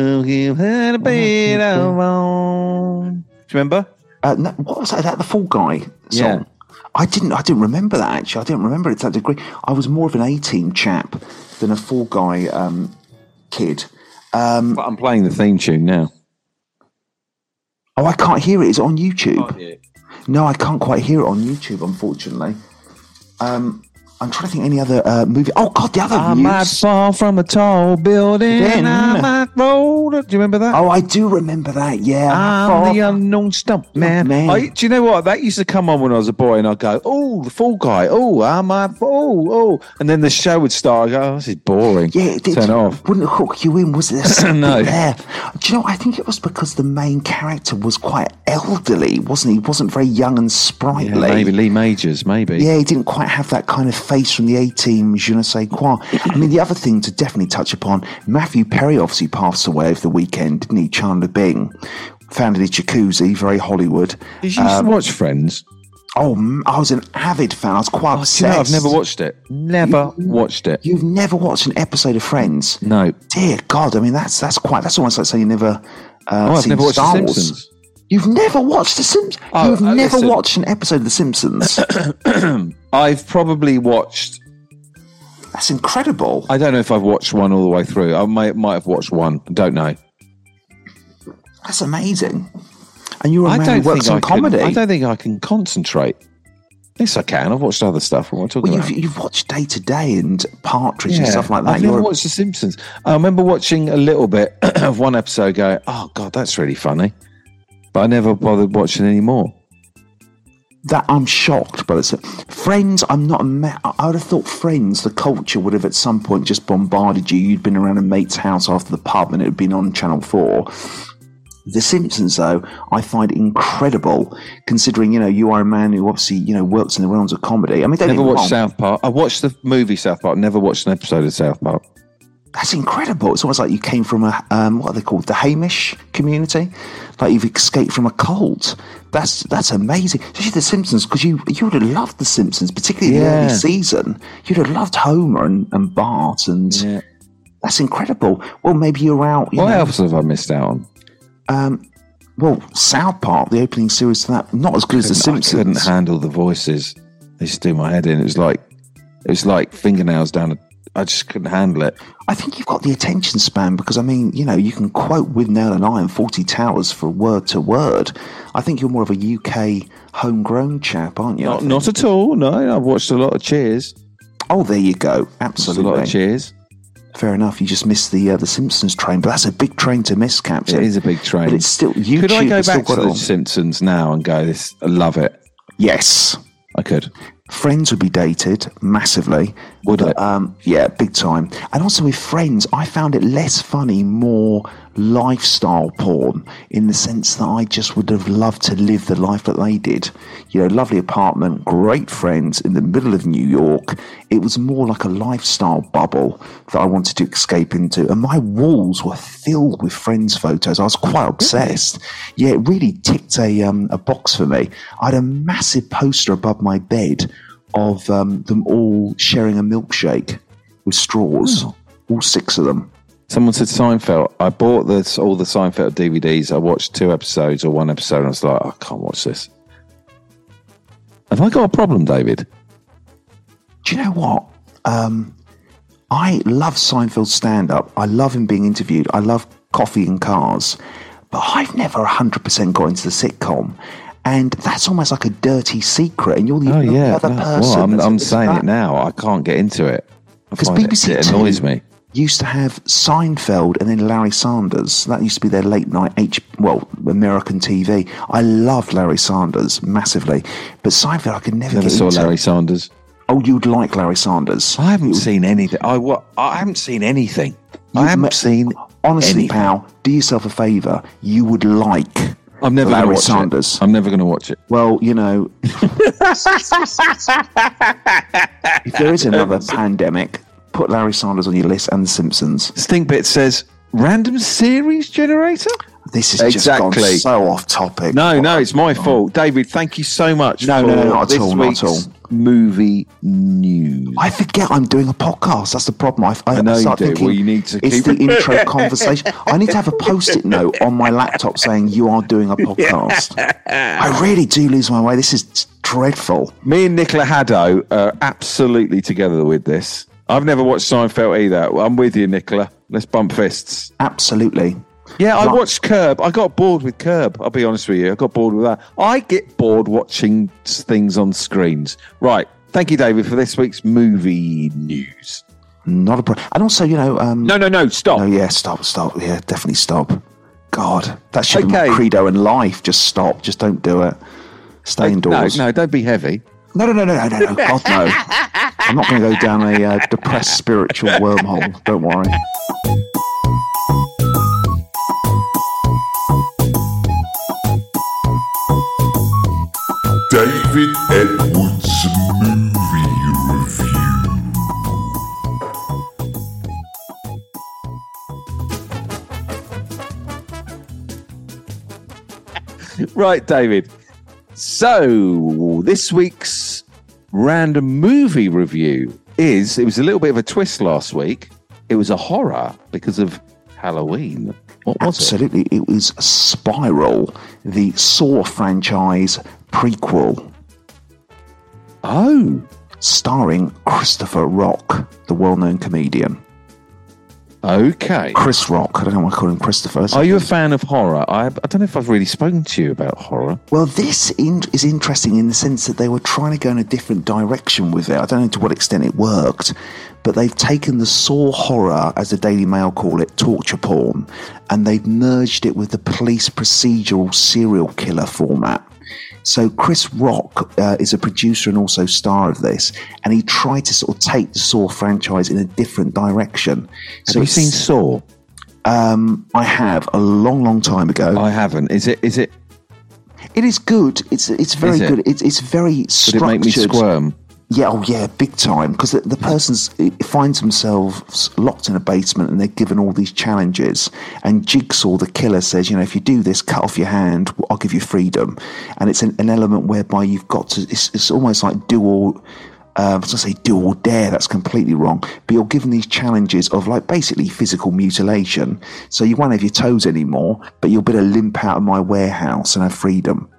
remember? Uh, no, what was that? Is that the Fall Guy song? Yeah. I didn't. I didn't remember that actually. I didn't remember it to that degree. I was more of an A-Team chap than a Fall Guy um, kid. Um, But I'm playing the theme tune now. oh, I can't hear it. Is it on YouTube? Can't hear it. No, I can't quite hear it on YouTube, unfortunately. Um, I'm trying to think any other uh, movie. Oh God, the other I news. might fall from a tall building. Then- I might roll. Do you remember that? Oh, I do remember that. Yeah, I'm the unknown stump man. Man. I, do you know what? That used to come on when I was a boy, and I'd go, "Oh, the Fall Guy. Oh, I might. Oh, oh," and then the show would start. I go, "Oh, this is boring." Yeah, it, Turn it off. wouldn't hook you in, was there? Something No. there. Do you know? I think it was because the main character was quite elderly, wasn't he? He wasn't very young and sprightly. Yeah, maybe Lee Majors, maybe. Yeah, he didn't quite have that kind of face from the A-Team, je ne sais quoi. I mean, the other thing to definitely touch upon, Matthew Perry obviously passed away over the weekend, didn't he? Chandler Bing, founded the Jacuzzi, very Hollywood. Did you used Um, to watch Friends? Oh, mm, I was an avid fan. I was quite Oh, do obsessed. you know, I've never watched it. Never watched it. You've never watched an episode of Friends? No. Dear God, I mean, that's that's quite, that's almost like saying you never uh, Oh, I've seen never watched Star The Wars. Simpsons. You've never watched The Simpsons? Oh, You've uh, never listen. watched an episode of The Simpsons? I've probably watched. That's incredible. I don't know if I've watched one all the way through. I might might have watched one. I don't know. That's amazing. And you're a I man don't who works think in I can, comedy. I don't think I can concentrate. Yes, I can. I've watched other stuff. What am I talking Well, about? you've, you've watched Day to Day and Partridge and stuff like that. I've never You're a- watched The Simpsons. I remember watching a little bit of one episode going, oh, God, that's really funny. But I never bothered watching any more. That I'm shocked by this. Friends, I'm not a ma- I would have thought Friends, the culture would have at some point just bombarded you. You'd been around a mate's house after the pub and it had been on Channel four. The Simpsons, though, I find incredible, considering, you know, you are a man who obviously, you know, works in the realms of comedy. I mean, don't Never get me watched wrong, South Park. I watched the movie South Park. Never watched an episode of South Park. that's incredible. It's almost like you came from a, um, what are they called, the Hamish community? Like you've escaped from a cult. That's that's amazing. Especially The Simpsons, because you, you would have loved The Simpsons, particularly in the Yeah. early season. You'd have loved Homer and, and Bart, and Yeah. that's incredible. Well, maybe you're out, you What know, else have I missed out on? Um, well, South Park, the opening series to that, not as good as The I couldn't Simpsons. handle the voices. They used to do my head in. It was like it was like fingernails down. A, I just couldn't handle it. I think you've got the attention span because, I mean, you know, you can quote with nail and iron Forty Towers for word to word. I think you're more of a U K homegrown chap, aren't you? I Not, think? not at all. No, I've watched a lot of Cheers. Oh, there you go. Watched a Absolutely. lot of Cheers. Fair enough. You just missed the uh, the Simpsons train, but that's a big train to miss, Captain. It is a big train. But it's still YouTube. Could I go has still back to got it The on. Simpsons now and go, this? I love it. Yes. I could. Friends would be dated massively. Would but, it? Um, yeah, big time. And also with Friends, I found it less funny, more lifestyle porn, in the sense that I just would have loved to live the life that they did. You know, lovely apartment, great friends in the middle of New York. It was more like a lifestyle bubble that I wanted to escape into. And my walls were filled with Friends photos. I was quite obsessed. Yeah, it really ticked a, um, a box for me. I had a massive poster above my bed of um, them all sharing a milkshake with straws, Oh. all six of them. Someone said Seinfeld. I bought this, all the Seinfeld D V Ds. I watched two episodes or one episode and I was like, I can't watch this. Have I got a problem, David? Do you know what? Um, I love Seinfeld's stand-up. I love him being interviewed. I love Coffee and Cars. But I've never one hundred percent got into the sitcom. And that's almost like a dirty secret. And you're the Oh, only yeah. other No, person. well, I'm, that's I'm into saying that. it now. I can't get into it. I Because find B B C it, it Two annoys me. used to have Seinfeld and then Larry Sanders. That used to be their late night H, well, American T V. I loved Larry Sanders massively, but Seinfeld I could never, Never get saw into. Larry Sanders. Oh, you'd like Larry Sanders? I haven't seen anything. I what? I haven't seen anything. I You've haven't met- seen. Honestly, anything. pal, do yourself a favour. You would like I'm never going to Larry watch Sanders. it. I'm never going to watch it. Well, you know, if there is another pandemic, put Larry Sanders on your list and The Simpsons. Stinkbit says random series generator. This has just gone Exactly. so off topic. No, no, it's my fault, David. Thank you so much. No, for no, no, not at this all, not at week's all. movie news. I forget I'm doing a podcast. That's the problem. I, I, I know I you start do. thinking Well, you need to it's keep the it- intro conversation. I need to have a post-it note on my laptop saying you are doing a podcast. I really do lose my way. This is dreadful. Me and Nicola Haddo are absolutely together with this. I've never watched Seinfeld either. I'm with you, Nicola. Let's bump fists. Absolutely. Yeah, I Right. watched Curb. I got bored with Curb. I'll be honest with you. I got bored with that. I get bored watching s- things on screens. Right. Thank you, David, for this week's movie news. Not a problem. And also, you know, um, No, no, no. Stop. no, yeah, stop, stop. Yeah, definitely stop. God, that should be Okay. my credo in life. Just stop. Just don't do it. Stay no, indoors. no, don't be heavy. No, no, no, no, no, no, no. God, no. I'm not going to go down a uh, depressed spiritual wormhole. Don't worry. David Edwards Movie Review. Right, David. So, this week's random movie review is, it was a little bit of a twist last week. It was a horror because of Halloween. What was Absolutely. It was Spiral, the Saw franchise prequel, it? Oh, starring Christopher Rock, the well-known comedian. Okay. Chris Rock. I don't know why I call him Christopher. Are you a fan of horror? I, I don't know if I've really spoken to you about horror. Well, this in, is interesting in the sense that they were trying to go in a different direction with it. I don't know to what extent it worked, but they've taken the Saw horror, as the Daily Mail call it, torture porn, and they've merged it with the police procedural serial killer format. So Chris Rock uh, is a producer and also star of this, and he tried to sort of take the Saw franchise in a different direction. Have so you seen Saw? Um, I have a long, long time ago. I haven't. Is it? Is it? It is good. It's it's very Is it? good. It's it's very structured. Would it make me squirm? Yeah, oh yeah, big time. Because the, the person finds themselves locked in a basement and they're given all these challenges. And Jigsaw, the killer, says, you know, if you do this, cut off your hand, I'll give you freedom. And it's an, an element whereby you've got to, it's, it's almost like do or, um, I was going to say do or dare, that's completely wrong. But you're given these challenges of like basically physical mutilation. So you won't have your toes anymore, but you'll be able to limp out of my warehouse and have freedom.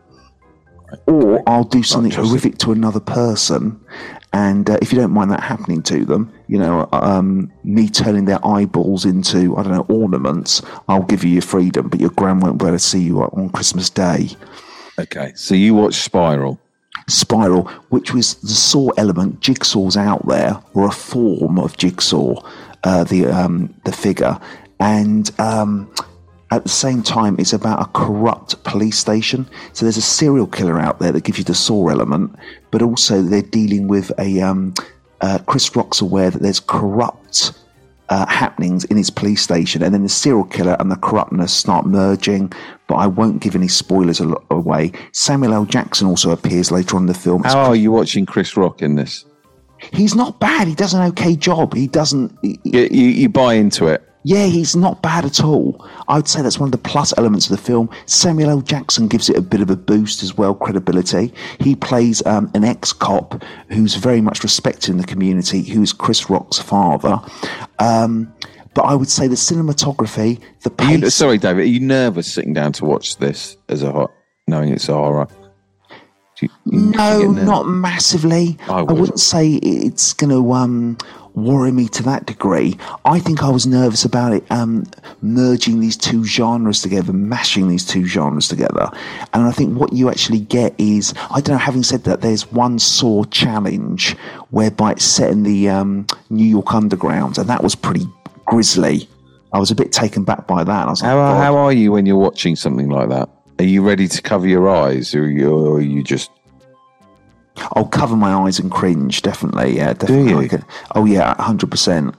Or I'll do something horrific to another person, and uh, if you don't mind that happening to them, you know, um, me turning their eyeballs into, I don't know, ornaments, I'll give you your freedom, but your gran won't be able to see you on Christmas Day. Okay, so you watch Spiral. Spiral, which was the Saw element. Jigsaw's out there, or a form of Jigsaw, uh, the um, the figure, and um, at the same time, it's about a corrupt police station. So there's a serial killer out there that gives you the Saw element, but also they're dealing with a... Um, uh, Chris Rock's aware that there's corrupt uh, happenings in his police station, and then the serial killer and the corruptness start merging, but I won't give any spoilers al- away. Samuel L. Jackson also appears later on in the film. How are you watching Chris Rock in this? He's not bad. He does an okay job. He doesn't... He, you, you, you buy into it? Yeah, he's not bad at all. I would say that's one of the plus elements of the film. Samuel L. Jackson gives it a bit of a boost as well, credibility. He plays um, an ex-cop who's very much respected in the community, who's Chris Rock's father. Um, but I would say the cinematography, the pace... You, sorry, David, are you nervous sitting down to watch this as a hot, knowing it's a horror? You, you, no, you not massively. I, would. I wouldn't say it's going to... Um, worry me to that degree. I think I was nervous about it um, merging these two genres together, mashing these two genres together. And I think what you actually get is, I don't know, having said that, there's one Saw challenge whereby it's set in the um, New York Underground, and that was pretty grisly. I was a bit taken back by that. I was like, how, God. how are you when you're watching something like that? Are you ready to cover your eyes, or are you, or are you just... I'll cover my eyes and cringe, definitely. Yeah, definitely. Do you? Can, oh, yeah, one hundred percent.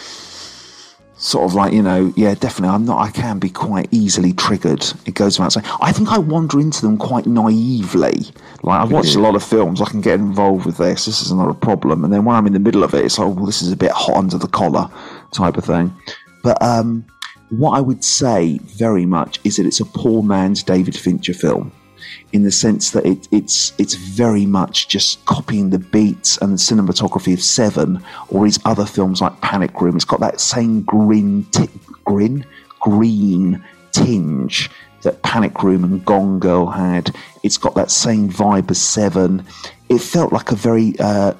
Sort of like, you know, yeah, definitely. I'm not, I can be quite easily triggered. It goes without saying. I think I wander into them quite naively. Like, I've watched a lot of films. I can get involved with this. This is not a problem. And then when I'm in the middle of it, it's like, well, this is a bit hot under the collar type of thing. But um, what I would say very much is that it's a poor man's David Fincher film, in the sense that it, it's it's very much just copying the beats and the cinematography of Seven or his other films like Panic Room. It's got that same grin, t- grin, green tinge that Panic Room and Gone Girl had. It's got that same vibe as Seven. It felt like a very uh,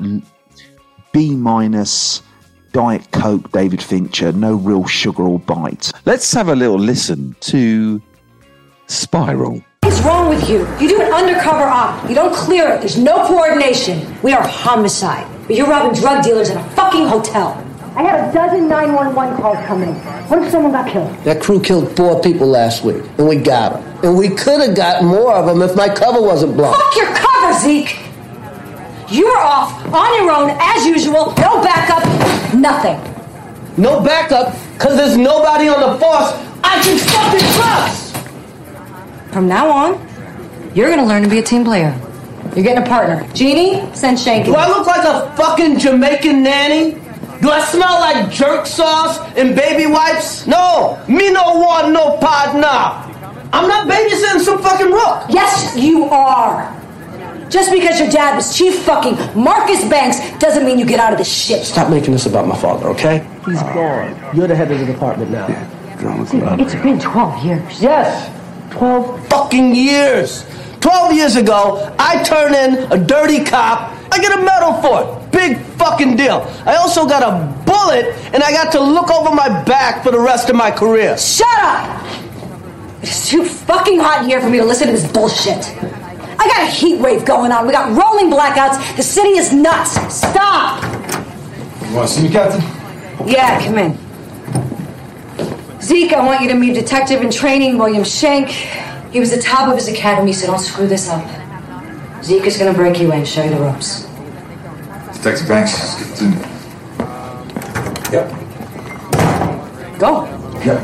B minus Diet Coke David Fincher, no real sugar or bite. Let's have a little listen to Spiral. What's wrong with you? You do an undercover op. You don't clear it. There's no coordination. We are homicide. But you're robbing drug dealers in a fucking hotel. I had a dozen nine one one calls coming in. What if someone got killed? That crew killed four people last week, and we got them. And we could have got more of them if my cover wasn't blown. Fuck your cover, Zeke! You were off on your own, as usual. No backup, nothing. No backup, because there's nobody on the force I can fucking trust! From now on, you're gonna learn to be a team player. You're getting a partner. Jeannie, send Shanky. Do I look like a fucking Jamaican nanny? Do I smell like jerk sauce and baby wipes? No, me no want no partner. I'm not babysitting some fucking rook. Yes, you are. Just because your dad was chief fucking Marcus Banks doesn't mean you get out of this shit. Stop making this about my father, okay? He's gone. You're the head of the department now. Yeah, it's been twelve years. Yes. twelve fucking years. twelve years ago, I turn in a dirty cop. I get a medal for it. big fucking deal. I also got a bullet, and I got to look over my back for the rest of my career. Shut up! It's too fucking hot in here for me to listen to this bullshit. I got a heat wave going on. We got rolling blackouts. The city is nuts. Stop! You want to see me, Captain? Yeah, come in. Zeke, I want you to meet Detective in Training, William Schenk. He was the top of his academy, so don't screw this up. Zeke is gonna break you in, show you the ropes. Detective Banks, let's get to Yep. Go. Yep.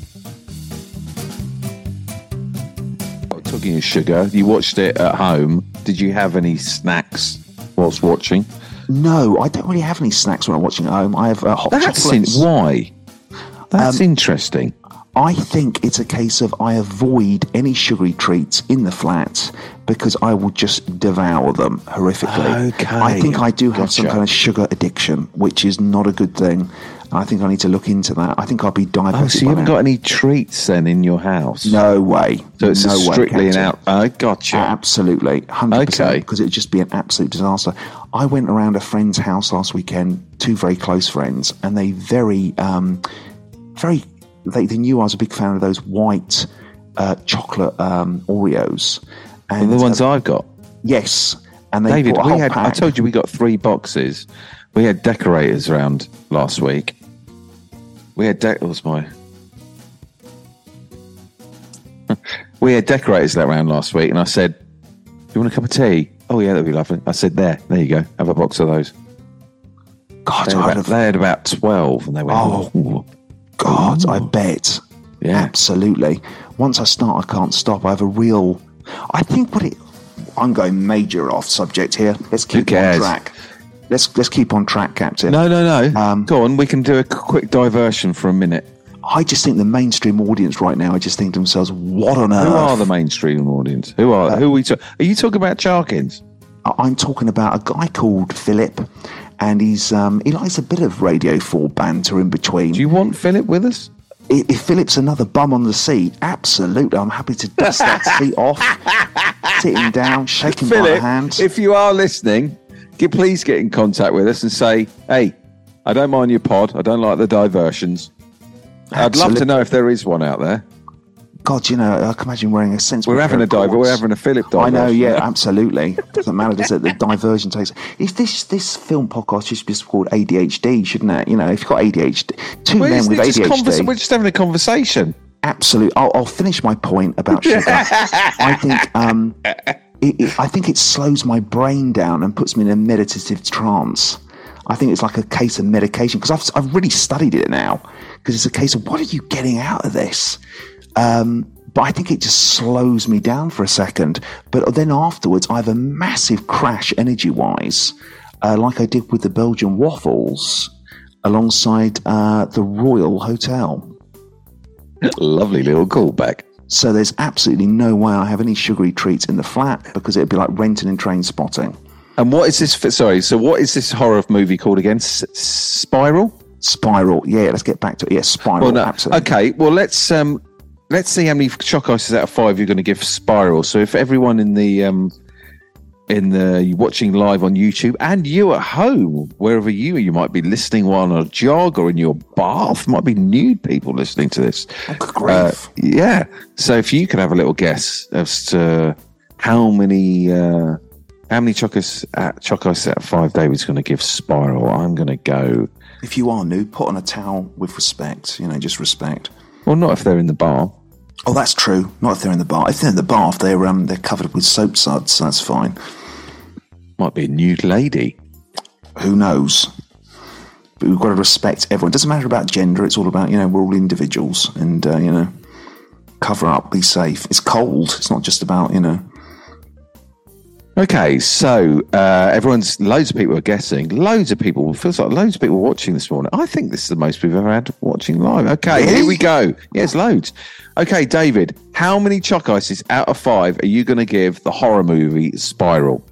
Talking of sugar, you watched it at home. Did you have any snacks whilst watching? No, I don't really have any snacks when I'm watching at home. I have uh, hot That's chocolates. In, why? That's Um, interesting. I think it's a case of I avoid any sugary treats in the flat because I will just devour them horrifically. Okay. I think I do have some Gotcha. kind of sugar addiction, which is not a good thing. I think I need to look into that. I think I'll be diabetic. Oh, so you by haven't now. got any treats then in your house? No way. So it's no a strictly way, an Captain. out. Oh, gotcha. Absolutely, one hundred percent, Okay. because it'd just be an absolute disaster. I went around a friend's house last weekend, two very close friends, and they very, um, very, they, they knew I was a big fan of those white uh, chocolate um, Oreos. And the ones uh, I've got. Yes, and they David, brought a we whole had. I pack. told you we got three boxes. We had decorators around last week. We had de- that was my. we had decorators that round last week, and I said, "Do you want a cup of tea?" Oh yeah, that'd be lovely. I said, "There, there you go. Have a box of those." God, They had, I'd about, have, they had about twelve, and they went. Oh, "Ooh." God, Ooh. I bet. Yeah. Absolutely. Once I start, I can't stop. I have a real. I think what it. I'm going major off subject here. Let's Who keep on cares? track. Let's let's keep on track, Captain. No, no, no. Um, Go on. We can do a quick diversion for a minute. I just think the mainstream audience right now, I just think to themselves, what on earth? Who are the mainstream audience? Who are? who are we? Ta- are you talking about Charkins? I- I'm talking about a guy called Philip, and he's um, he likes a bit of Radio four banter in between. Do you want Philip with us? If, if Philip's another bum on the seat, absolutely, I'm happy to dust that seat off, sit him down, shake him by the Philip, hand. if you are listening, get, please get in contact with us and say, "Hey, I don't mind your pod. I don't like the diversions. I'd love to Absolutely. know if there is one out there." God, you know, I can imagine wearing a sensible. We're having pair a of diver. We're shorts. having a Philip I diversion. know, yeah, absolutely. Doesn't matter, does it? The diversion takes. If this this film podcast should be called A D H D, shouldn't it? You know, if you've got A D H D, two Well, men isn't with it just A D H D. conversa- we're just having a conversation. Absolutely. I'll, I'll finish my point about sugar. I think um, it, it, I think it slows my brain down and puts me in a meditative trance. I think it's like a case of medication because I've I've really studied it now because it's a case of what are you getting out of this. Um, but I think it just slows me down for a second. But then afterwards, I have a massive crash energy-wise, uh, like I did with the Belgian waffles, alongside uh, the Royal Hotel. Lovely little callback. So there's absolutely no way I have any sugary treats in the flat because it'd be like renting and train spotting. And what is this? For, sorry. So what is this horror movie called again? S- Spiral. Spiral. Yeah, let's get back to it. Yeah, Spiral. Well, no. Absolutely. Okay. Well, let's um, let's see how many choc ices out of five you're going to give Spiral. So if everyone in the um, in the you're watching live on YouTube and you at home, wherever you are, you might be listening while on a jog or in your bath. Might be nude people listening to this. Oh, good grief. Uh, yeah. So if you could have a little guess as to how many uh, how many choc ice at choc ice out of five David's going to give Spiral, I'm going to go. If you are new, put on a towel with respect. You know, just respect. Well, not if they're in the bar. Oh, that's true. Not if they're in the bar. If they're in the bath, they're um they're covered with soap suds. So that's fine. Might be a nude lady. Who knows? But we've got to respect everyone. It doesn't matter about gender. It's all about, you know, we're all individuals, and uh, you know, cover up, be safe. It's cold. It's not just about, you know. Okay, so uh, everyone's loads of people are guessing. Loads of people. It feels like loads of people watching this morning. I think this is the most we've ever had watching live. Okay, Really? here we go. Yes, loads. Okay, David, how many choc ices out of five are you going to give the horror movie Spiral?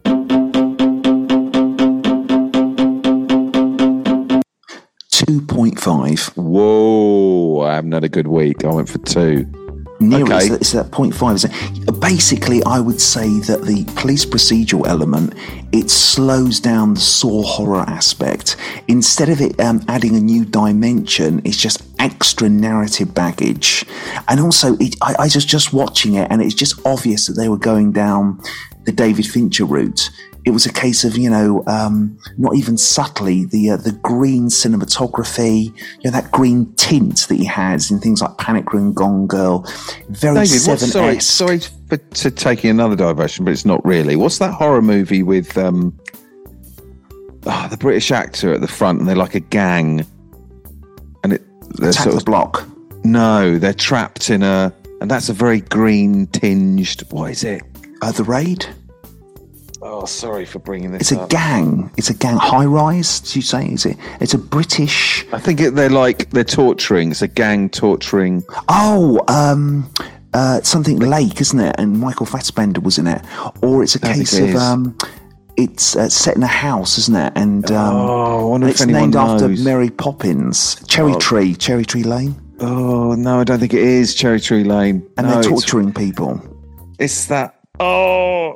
two point five. Whoa, I haven't had a good week. I went for two. Near Okay. it's, it's that point five, isn't it? basically, I would say that the police procedural element, it slows down the Saw horror aspect. Instead of it um, adding a new dimension, it's just extra narrative baggage. And also, it, I, I was just watching it, and it's just obvious that they were going down the David Fincher route. It was a case of, you know, um, not even subtly, the uh, the green cinematography, you know, that green tint that he has in things like Panic Room, Gone Girl, very David, seven S. Sorry, sorry for to taking another diversion, but it's not really. What's that horror movie with um, oh, the British actor at the front, and they're like a gang, and it they're Attack sort the of, Block. No, they're trapped in a, and that's a very green tinged. What is it? Uh, the Raid. Oh, sorry for bringing this It's a up. gang. It's a gang. High Rise, did you say? Is it? It's a British... I think it, they're like, they're torturing. It's a gang torturing. Oh, um, uh, something Lake, isn't it? And Michael Fassbender was in it. Or it's a I case think it of... is. Um, it's uh, set in a house, isn't it? And um, Oh, I wonder and if it's anyone named after knows. Mary Poppins. Cherry Oh. Tree. Cherry Tree Lane. Oh, no, I don't think it is Cherry Tree Lane. And no, they're it's- torturing people. It's that. Oh,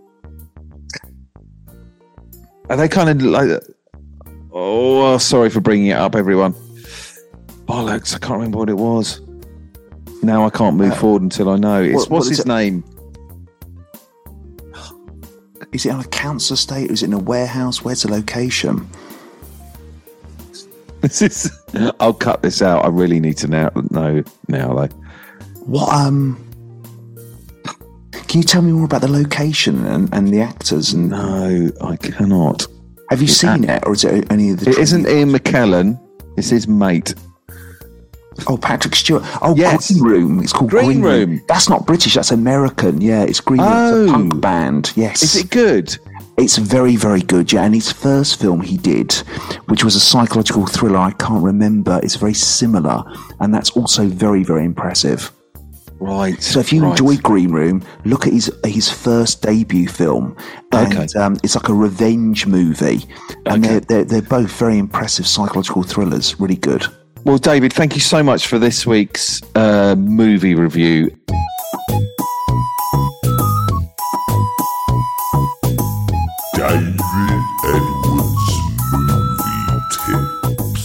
are they kind of like? Oh, sorry for bringing it up, everyone. Bollocks! I can't remember what it was. Now I can't move Uh, forward until I know. It's what- what what's is his it? name? Is it on a council estate? Is it in a warehouse? Where's the location? This is. I'll cut this out. I really need to now know now. Though. What, um... Can you tell me more about the location and, and the actors? And No, I cannot. have you It- seen it, or is it any of the? It isn't Ian McKellen. It's his mate. Oh, Patrick Stewart. Oh, Yes. Green Room. It's called Green Green, Room. That's not British. That's American. Yeah, it's Green Room. It's Oh. a punk band. Yes. Is it good? It's very, very good. Yeah, and his first film he did, which was a psychological thriller, I can't remember. It's very similar, and that's also very, very impressive. Right. So if you right. enjoy Green Room, look at his his first debut film, and Okay. um, it's like a revenge movie, and Okay. they're, they're they're both very impressive psychological thrillers. Really good. Well, David, thank you so much for this week's uh, movie review. David Edwards Movie Tips.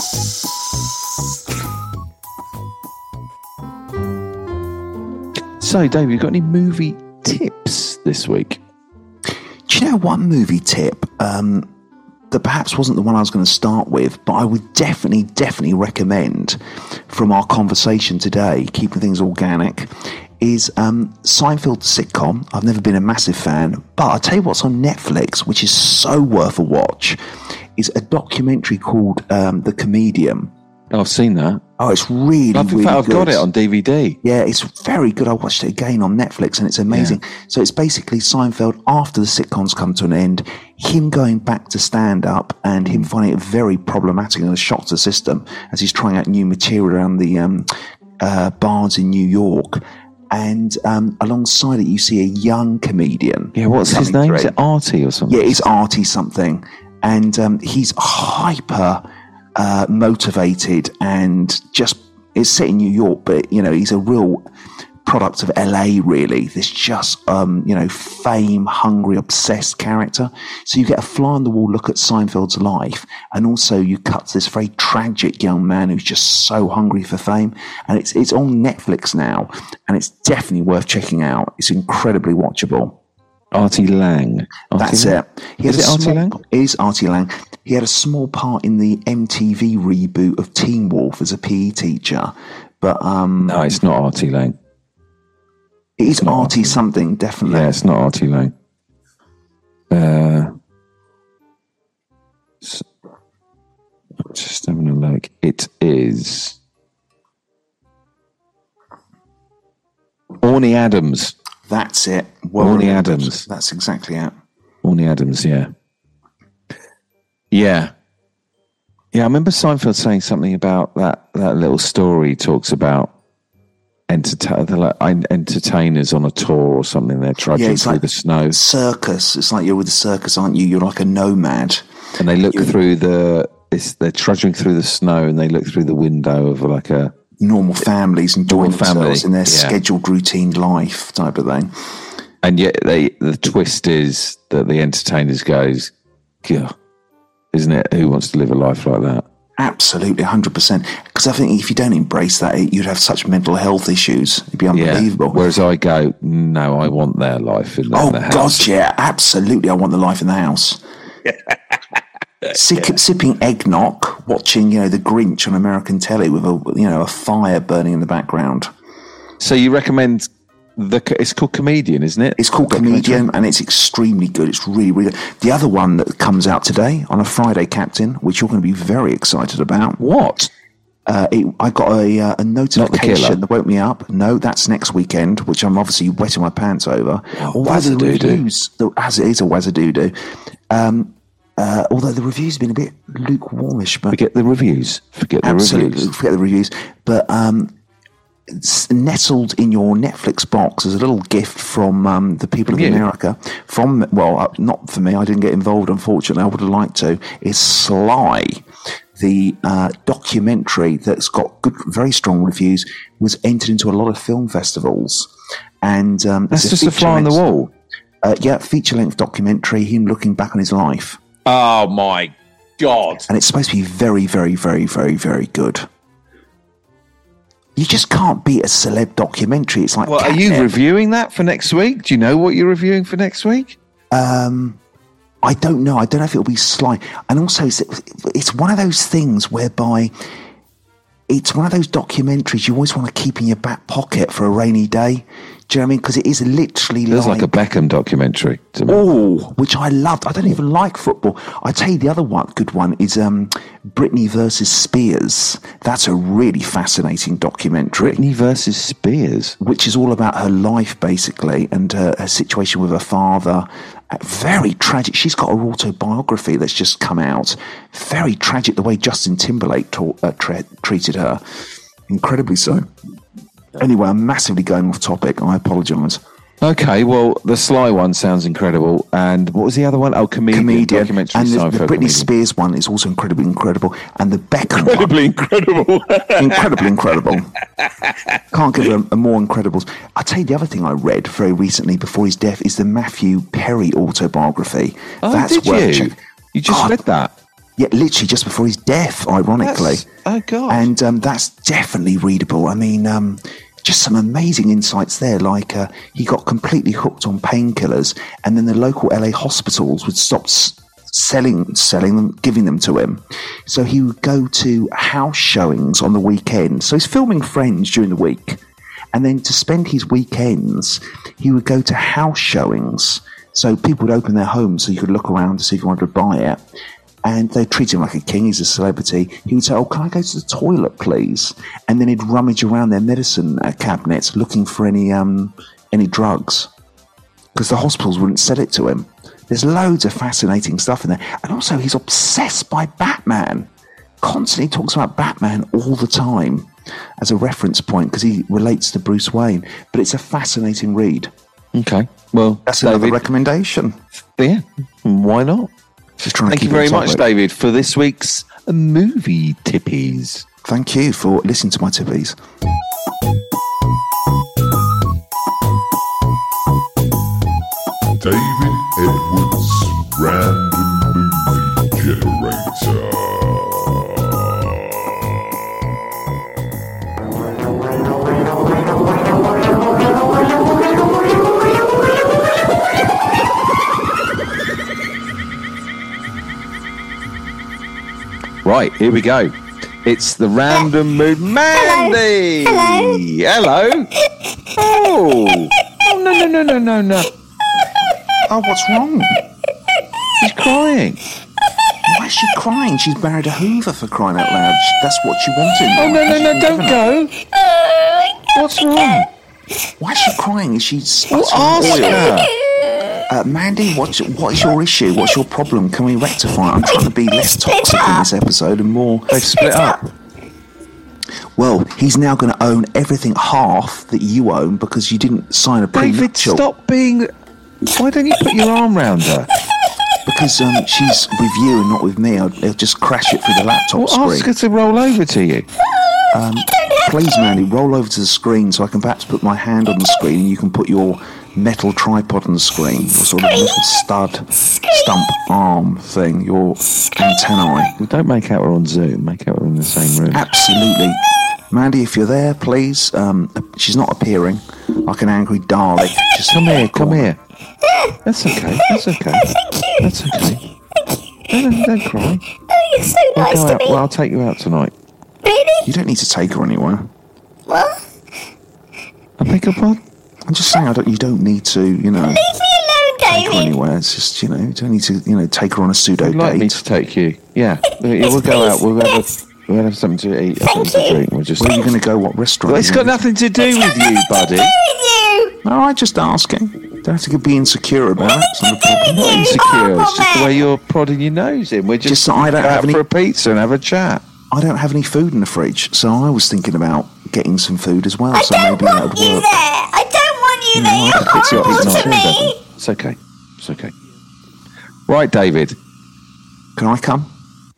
So, David, you got any movie tips this week? Do you know one movie tip um, that perhaps wasn't the one I was going to start with, but I would definitely, definitely recommend from our conversation today, keeping things organic, is um, Seinfeld sitcom. I've never been a massive fan, but I'll tell you what's on Netflix, which is so worth a watch, is a documentary called um, The Comedian. Oh, I've seen that. Oh, it's really, I've, in really fact, I've good. got it on D V D. Yeah, it's very good. I watched it again on Netflix and it's amazing. So it's basically Seinfeld after the sitcoms come to an end, him going back to stand up and him finding it very problematic and a shock to the system as he's trying out new material around the um, uh, bars in New York. And um, alongside it, you see a young comedian. Yeah, what's his coming name? Is through. it Artie or something? Yeah, it's Artie something. And um, he's hyper uh, motivated and just, it's set in New York, but, you know, he's a real product of L A, really. This just, um, you know, fame-hungry, obsessed character. So you get a fly-on-the-wall look at Seinfeld's life, and also you cut to this very tragic young man who's just so hungry for fame. And it's it's on Netflix now, and it's definitely worth checking out. It's incredibly watchable. Artie Lang. Artie That's Lang? it. He Is had it a Artie small, Lang? It is Artie Lang. He had a small part in the M T V reboot of Teen Wolf as a P E teacher. But um, No, it's not Artie Lang. it is not Artie Artie. something, definitely. Yeah, it's not Artie Lang. Uh, s- just having a look. It is Orny Adams. That's it. Well Orny remembered. Adams. That's exactly it. Orny Adams, yeah. Yeah. Yeah, I remember Seinfeld saying something about that, that little story. He talks about entertain, they're like entertainers on a tour or something. They're trudging Yeah, it's through like the snow. Circus. It's like you're with the circus, aren't you? You're like a nomad. And they look through the, it's, they're trudging through the snow and they look through the window of like a normal families enjoying Normal family, themselves in their yeah. scheduled routine life type of thing. And yet they, the twist is that the entertainers goes, "Gah, isn't it? Who wants to live a life like that?" Absolutely, one hundred percent. Because I think if you don't embrace that, you'd have such mental health issues. It'd be unbelievable. Yeah. Whereas I go, no, I want their life in the, oh, in the house. God, yeah, absolutely. I want the life in the house. Sick, Yeah. Sipping eggnog, watching, you know, the Grinch on American telly with a, you know, a fire burning in the background. So you recommend the? It's called Comedian, isn't it? It's called Comedian, and it's extremely good. It's really, really good. The other one that comes out today on a Friday, Captain, which you're going to be very excited about. What? Uh, it, I got a, uh, a Not the Killer. notification that woke me up. No, that's next weekend, which I'm obviously wetting my pants over. Oh, Although the wazadoo-doo. reviews, the, as it is a wazadoo-doo, um, uh, although the reviews have been a bit lukewarmish, but Forget the reviews. Forget the absolutely reviews. forget the reviews. But um, it's nestled in your Netflix box as a little gift from um, the people From of you? America. From well, uh, not for me. I didn't get involved, unfortunately. I would have liked to. Is Sly, the uh, documentary that's got good, very strong reviews, was entered into a lot of film festivals, and um, That's it's just a fly on the feature-length- wall. Uh, yeah, feature-length documentary. Him looking back on his life, Oh my God! and it's supposed to be very, very, very, very, very good. You just can't beat a celeb documentary. It's like Well, are you catnip. reviewing that for next week? Do you know what you're reviewing for next week? Um, I don't know. I don't know if it'll be Sly. And also, it's, it's one of those things whereby it's one of those documentaries you always want to keep in your back pocket for a rainy day. Do you know what I mean? Because it is literally Feels like, like a Beckham documentary to me. oh, which I loved. I don't even like football. I tell you, the other one, good one, is um, Britney versus Spears. That's a really fascinating documentary. Britney versus Spears. Which is all about her life, basically, and uh, her situation with her father. Uh, very tragic. She's got her autobiography that's just come out. Very tragic the way Justin Timberlake ta- uh, tra- treated her. Incredibly so. Anyway, I'm massively going off topic. I apologise. Okay, well, the Sly one sounds incredible. And what was the other one? Oh, Comedian. Comedian. Documentary. And the, Seinfeld the Britney Comedian. Spears one is also incredibly incredible. And the Beckham Incredibly incredible. one. Incredibly incredible. Can't give a, a more incredibles. I'll tell you the other thing I read very recently before his death is the Matthew Perry autobiography. Oh, That's did worth you? check- You just God. read that? Yeah, literally just before his death, ironically. That's- oh, God. And um, that's definitely readable. I mean, um, just some amazing insights there. Like uh, he got completely hooked on painkillers, and then the local L A hospitals would stop s- selling, selling them, giving them to him. So he would go to house showings on the weekend. So he's filming Friends during the week, and then to spend his weekends, he would go to house showings. So people would open their homes so you could look around to see if you wanted to buy it. And they treat him like a king. He's a celebrity. He would say, "Oh, can I go to the toilet, please?" And then he'd rummage around their medicine uh, cabinets looking for any um, any drugs, because the hospitals wouldn't sell it to him. There's loads of fascinating stuff in there. And also, he's obsessed by Batman. Constantly talks about Batman all the time as a reference point because he relates to Bruce Wayne. But it's a fascinating read. Okay. Well, That's David, another recommendation. Yeah, why not? Just trying to Thank keep you very it on much, topic. David, for this week's movie tippies. Thank you for listening to my tippies. David Edwards Random Movie Generator. Right, here we go. It's the random mood. Mandy! Hello! Hello! Oh! Oh, no, no, no, no, no, no. Oh, what's wrong? She's crying. Why is she crying? She's married a Hoover, for crying out loud. That's what she wanted. Oh, no, no, no, don't go. What's wrong? Why is she crying? Is she Well, sputtering ask oil? her. Uh, Mandy, what's, what is your issue? What's your problem? Can we rectify it? I'm trying to be less toxic in this episode and more... They've split up. Well, he's now going to own everything half that you own because you didn't sign a David, prenuptial. stop being... Why don't you put your arm round her? Because um, she's with you and not with me. I'll, I'll just crash it through the laptop Well, screen. ask her to roll over to you. Um, please, Mandy, roll over to the screen so I can perhaps put my hand on the screen and you can put your metal tripod on the screen, your sort of little stud, stump arm thing, your antennae. Well, don't make out we're on Zoom. Make out we're in the same room. Absolutely. Mandy, if you're there, please. Um, she's not appearing like an angry Dalek. Just come here, come here. That's okay. That's okay. That's okay. No, no, don't cry. Oh, you're so We'll nice go to out. me. Well, I'll take you out tonight. Really? You don't need to take her anywhere. What? I beg your pardon? I'm just saying, I don't. You don't need to, you know, Leave me alone, take her David. anywhere. It's just, you know, you don't need to, you know, take her on a pseudo Would you like date. me to take you? Yeah. We'll go out. We'll have, a, we'll have something to eat. Thank something to you. drink. We'll just. Where are you going to go? What restaurant? Well, it's got nothing to do with you, buddy. With you. No, I'm just asking. Don't have to be insecure about it. It's not a problem. Not You insecure. horrible It's just the way man. you're prodding your nose in. We're just, Just that I don't go have out any- for a pizza and have a chat. I don't have any food in the fridge, so I was thinking about getting some food as well. I so don't maybe that want would you work. there. I don't want you there. I You're can fix it up. horrible It's to not me. David. It's okay. It's okay. Right, David. Can I come?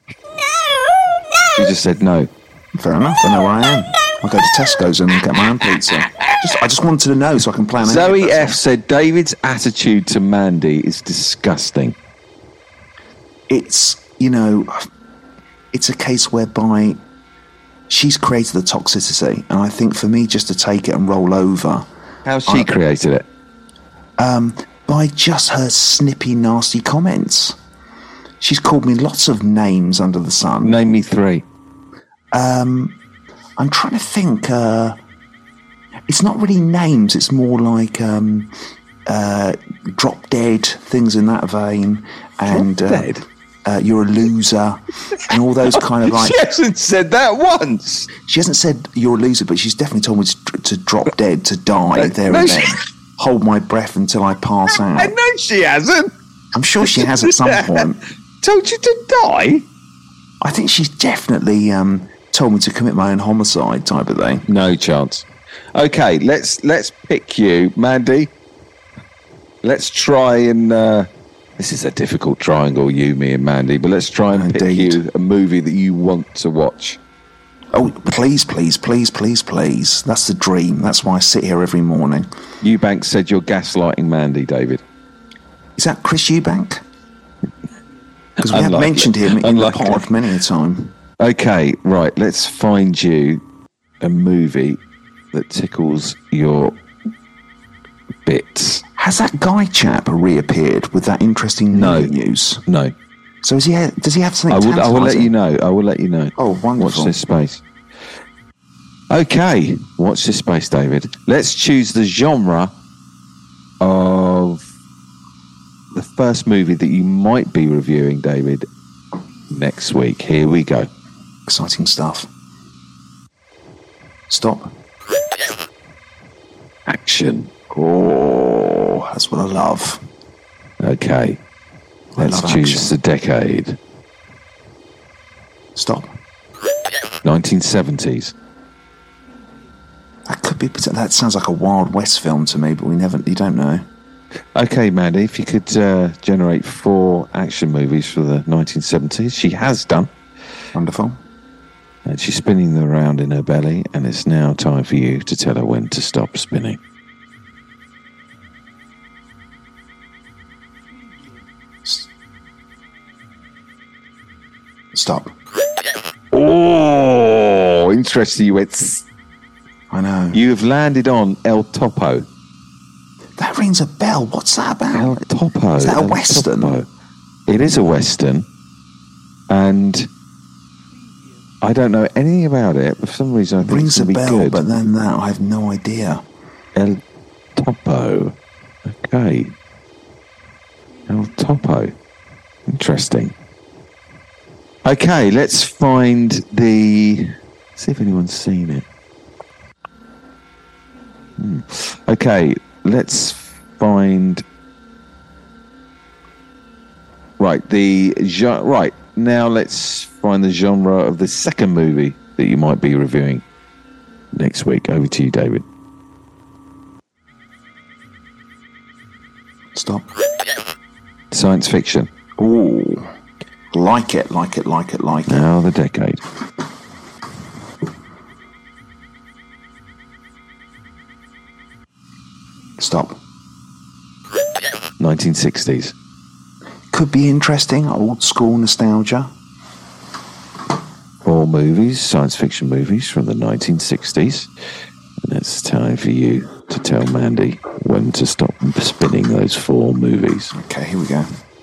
You just said no. Fair enough. I know where I am. I'll go to Tesco's and get my own pizza. Just, I just wanted to know so I can plan ahead. Zoe that's F all. said David's attitude to Mandy is disgusting. It's, you know, it's a case whereby she's created the toxicity, and I think for me just to take it and roll over. How's she I- created it? Um, by just her snippy, nasty comments. She's called me lots of names under the sun. Name me three. Um, I'm trying to think. Uh, it's not really names. It's more like um, uh, drop dead, things in that vein. And Drop uh, dead? Uh, you're a loser, and all those kind of like. She hasn't said that once. She hasn't said you're a loser, but she's definitely told me to, to drop dead, to die there no, and she- then. Hold my breath until I pass out. I know she hasn't. I'm sure she has at some point. Told you to die? I think she's definitely um, told me to commit my own homicide type of thing. No chance. Okay, let's let's pick you, Mandy. Let's try and uh, this is a difficult triangle, you, me, and Mandy. But let's try and pick Indeed. you a movie that you want to watch. Oh, please, please, please, please, please. That's the dream. That's why I sit here every morning. Eubank said you're gaslighting Mandy, David. Is that Chris Eubank? Because we have Unlikely. mentioned him in the Unlikely. pod many a time. Okay, right. Let's find you a movie that tickles your bits. Has that guy chap reappeared with that interesting No. movie news? No, So is he? Does he have something? I will. I will let tantalising? you know. I will let you know. Oh, wonderful. Watch this space. Okay, watch this space, David. Let's choose the genre of the first movie that you might be reviewing, David, next week. Here we go. Exciting stuff. Stop. Action. Oh, that's what I love. Okay. I Let's love choose action. the decade. Stop. nineteen seventies. That could be. That sounds like a Wild West film to me, but we never. You don't know. Okay, Mandy, if you could uh, generate four action movies for the nineteen seventies. She has done. Wonderful. And she's spinning them around in her belly, and it's now time for you to tell her when to stop spinning. Stop. Oh, interesting. You went. "Tss." I know. You have landed on El Topo. That rings a bell. What's that about? El Topo. Is that a El western? Topo. It is a western, and I don't know anything about it. But for some reason, I think Rings it's a going to be bell, good. but then that I have no idea. El Topo. Okay. El Topo. Interesting. Okay, let's find the... See if anyone's seen it. Hmm. Okay, let's find... Right, the... gen- Right, now let's find the genre of the second movie that you might be reviewing next week. Over to you, David. Stop. Science fiction. Ooh. Like it, like it, like it, like it. Now the decade. Stop. nineteen sixties. Could be interesting. Old school nostalgia. Four movies, science fiction movies from the nineteen sixties. And it's time for you to tell Mandy when to stop spinning those four movies. Okay, here we go.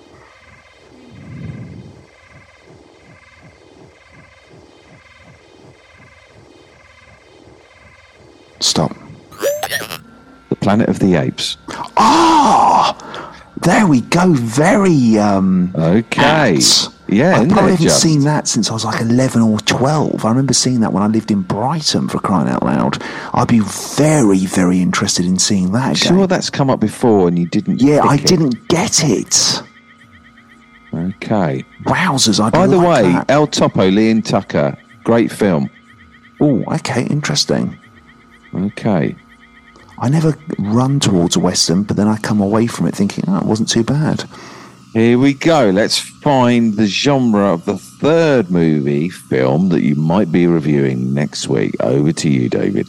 Stop. The Planet of the Apes. Ah! There we go. Very, um... Okay. apt. Yeah, I isn't probably it haven't just? seen that since I was like eleven or twelve. I remember seeing that when I lived in Brighton, for crying out loud. I'd be very, very interested in seeing that again. Sure, that's come up before and you didn't Yeah, pick I it. didn't get it. Okay. Wowzers, I By the like way, that. El Topo, Liam Tucker, great film. Oh, okay, interesting. Okay. I never run towards a Western, but then I come away from it thinking, oh, it wasn't too bad. Here we go. Let's find the genre of the third movie film that you might be reviewing next week. Over to you, David.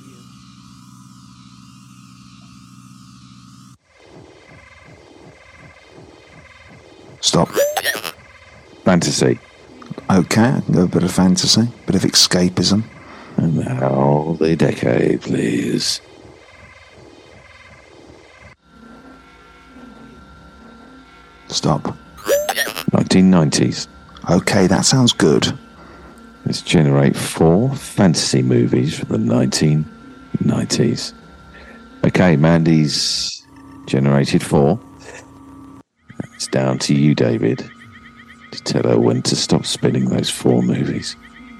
Stop. Fantasy. Okay, I can go a bit of fantasy, bit of escapism. And now the decade, please. Stop. nineteen nineties. Okay, that sounds good. Let's generate four fantasy movies from the nineteen nineties. Okay, Mandy's generated four. It's down to you, David, to tell her when to stop spinning those four movies.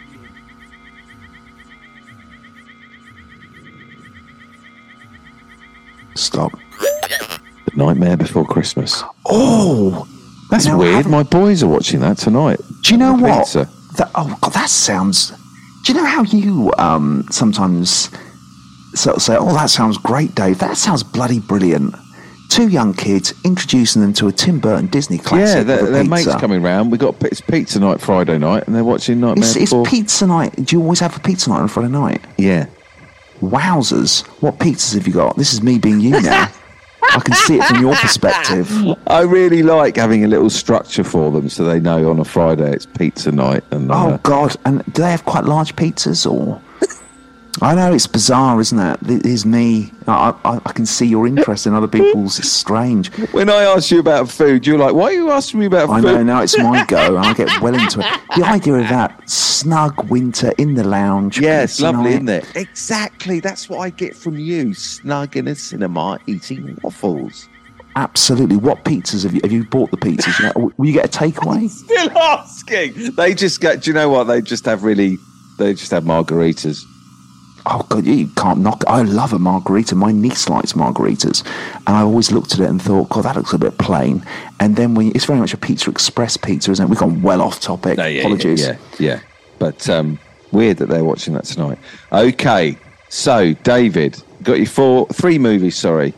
Stop. The Nightmare Before Christmas. Oh! That's Now, weird. haven't- My boys are watching that tonight. Do you know The what? pizza. That, oh, God, that sounds... Do you know how you um, sometimes sort of say, oh, that sounds great, Dave. That sounds bloody brilliant. Two young kids, introducing them to a Tim Burton Disney classic. Yeah, with their, a their pizza. mates coming round. We got it's pizza night Friday night, and they're watching Nightmare It's, it's Before. pizza night. Do you always have a pizza night on Friday night? Yeah. Wowzers. What pizzas have you got? This is me being you now. I can see it from your perspective. I really like having a little structure for them, so they know on a Friday it's pizza night. And Oh, uh, God. And do they have quite large pizzas, or... I know, it's bizarre, isn't it? It is me. I, I, I can see your interest in other people's. It's strange. when I asked you about food, you're like, "Why are you asking me about I food?" know, now it's my go, and I get well into it. The idea of that snug winter in the lounge. Yeah, it's pizza lovely, night. isn't it? Exactly. That's what I get from you, snug in a cinema eating waffles. Absolutely. What pizzas have you? Have you bought the pizzas? You know, will you get a takeaway? Still asking. They just get. Do you know what? They just have really. They just have margaritas. Oh, God, you can't knock it. I love a margarita. My niece likes margaritas. And I always looked at it and thought, God, that looks a bit plain. And then when you, it's very much a Pizza Express pizza, isn't it? We've gone well off topic. No, yeah, Apologies. Yeah, yeah, yeah. But um, weird that they're watching that tonight. Okay, so David, got your four, three movies. Sorry,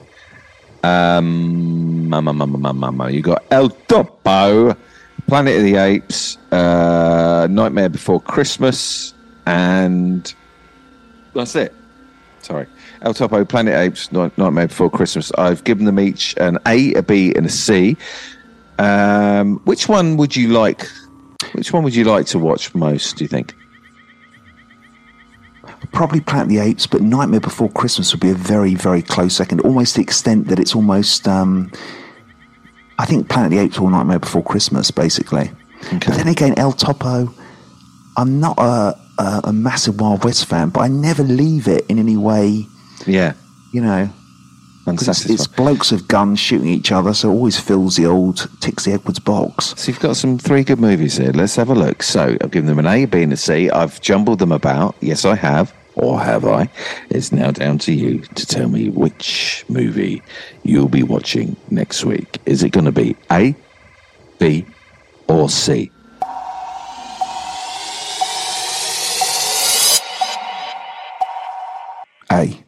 um, mama, mama, mama, mama. You got El Topo, Planet of the Apes, uh, Nightmare Before Christmas, and that's it. Sorry, El Topo, Planet Apes, Night- Nightmare Before Christmas. I've given them each an A, a B, and a C. Um, which one would you like? Which one would you like to watch most, do you think? Probably Planet of the Apes, but Nightmare Before Christmas would be a very, very close second. Almost to the extent that it's almost... Um, I think Planet of the Apes or Nightmare Before Christmas, basically. Okay. But then again, El Topo, I'm not a, a, a massive Wild West fan, but I never leave it in any way, Yeah. you know... 'cause It's, Unsatisfying. it's blokes with guns shooting each other, so it always fills the old, ticks the Edwards box. So you've got some three good movies here. Let's have a look. So I've given them an A, a B, and a C. I've jumbled them about. Yes, I have. Or have I? It's now down to you to tell me which movie you'll be watching next week. Is it going to be A, B, or C? A.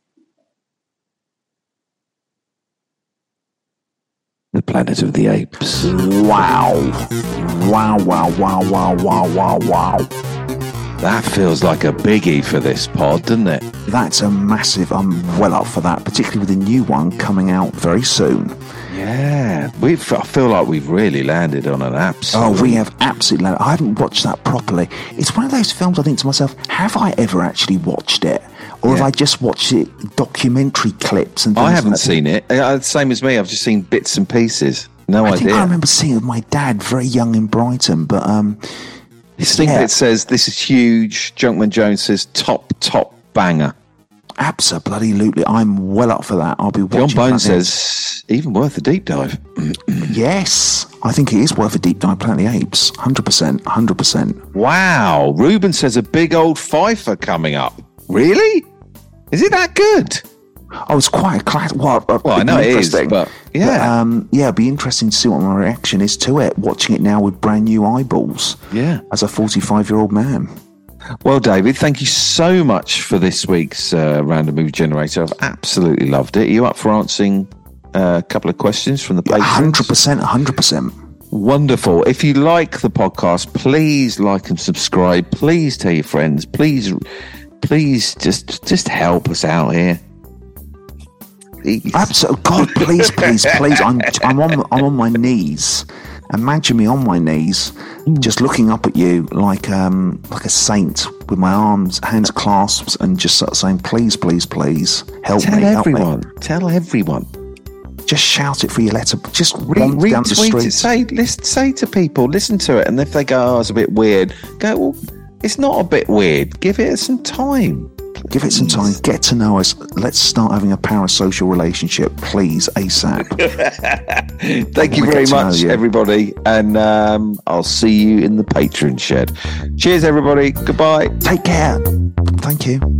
The Planet of the Apes. Wow. Wow, wow, wow, wow, wow, wow, wow. That feels like a biggie for this pod, doesn't it? That's a massive, I'm well up for that, particularly with the new one coming out very soon. Yeah, we've, I feel like we've really landed on an absolute... Oh, we have absolutely landed. I haven't watched that properly. It's one of those films I think to myself, have I ever actually watched it? Or yeah. have I just watched it, documentary clips and things I haven't like seen it. Uh, same as me, I've just seen bits and pieces. No I idea. Think I remember seeing it with my dad very young in Brighton, but... um. His thing yeah. that says, this is huge. Junkman Jones says, top, top banger. Absolutely. I'm well up for that. I'll be watching. John Bone says, even worth a deep dive. Yes, I think it is worth a deep dive. Planet of the Apes. one hundred percent. one hundred percent. Wow. Ruben says a big old Pfeiffer coming up. Really? Is it that good? Oh, it's quite a class. Well, well I know it is, but yeah. But, um, yeah, it'd be interesting to see what my reaction is to it, watching it now with brand new eyeballs. Yeah. As a forty-five-year-old man. Well, David, thank you so much for this week's uh, Random Movie Generator. I've absolutely loved it. Are you up for answering uh, a couple of questions from the patrons? one hundred percent, one hundred percent. Wonderful. If you like the podcast, please like and subscribe. Please tell your friends. Please, please just just help us out here. Absolutely. God, please, please, please. I'm I'm on I'm on my knees. Imagine me on my knees, just looking up at you like um like a saint with my arms, hands clasped, and just sort of saying, "Please, please, please, help Tell me." Tell everyone. Help me. Tell everyone. Just shout it for your letter. Just Re- wander down the street. It. Say, listen, say to people, listen to it, and if they go, "Oh, it's a bit weird," go, "Well, it's not a bit weird. Give it some time." Give it some time. Get to know us. Let's start having a parasocial relationship, please, ASAP. Thank you very much, you. everybody. And um, I'll see you in the Patreon shed. Cheers, everybody. Goodbye. Take care. Thank you.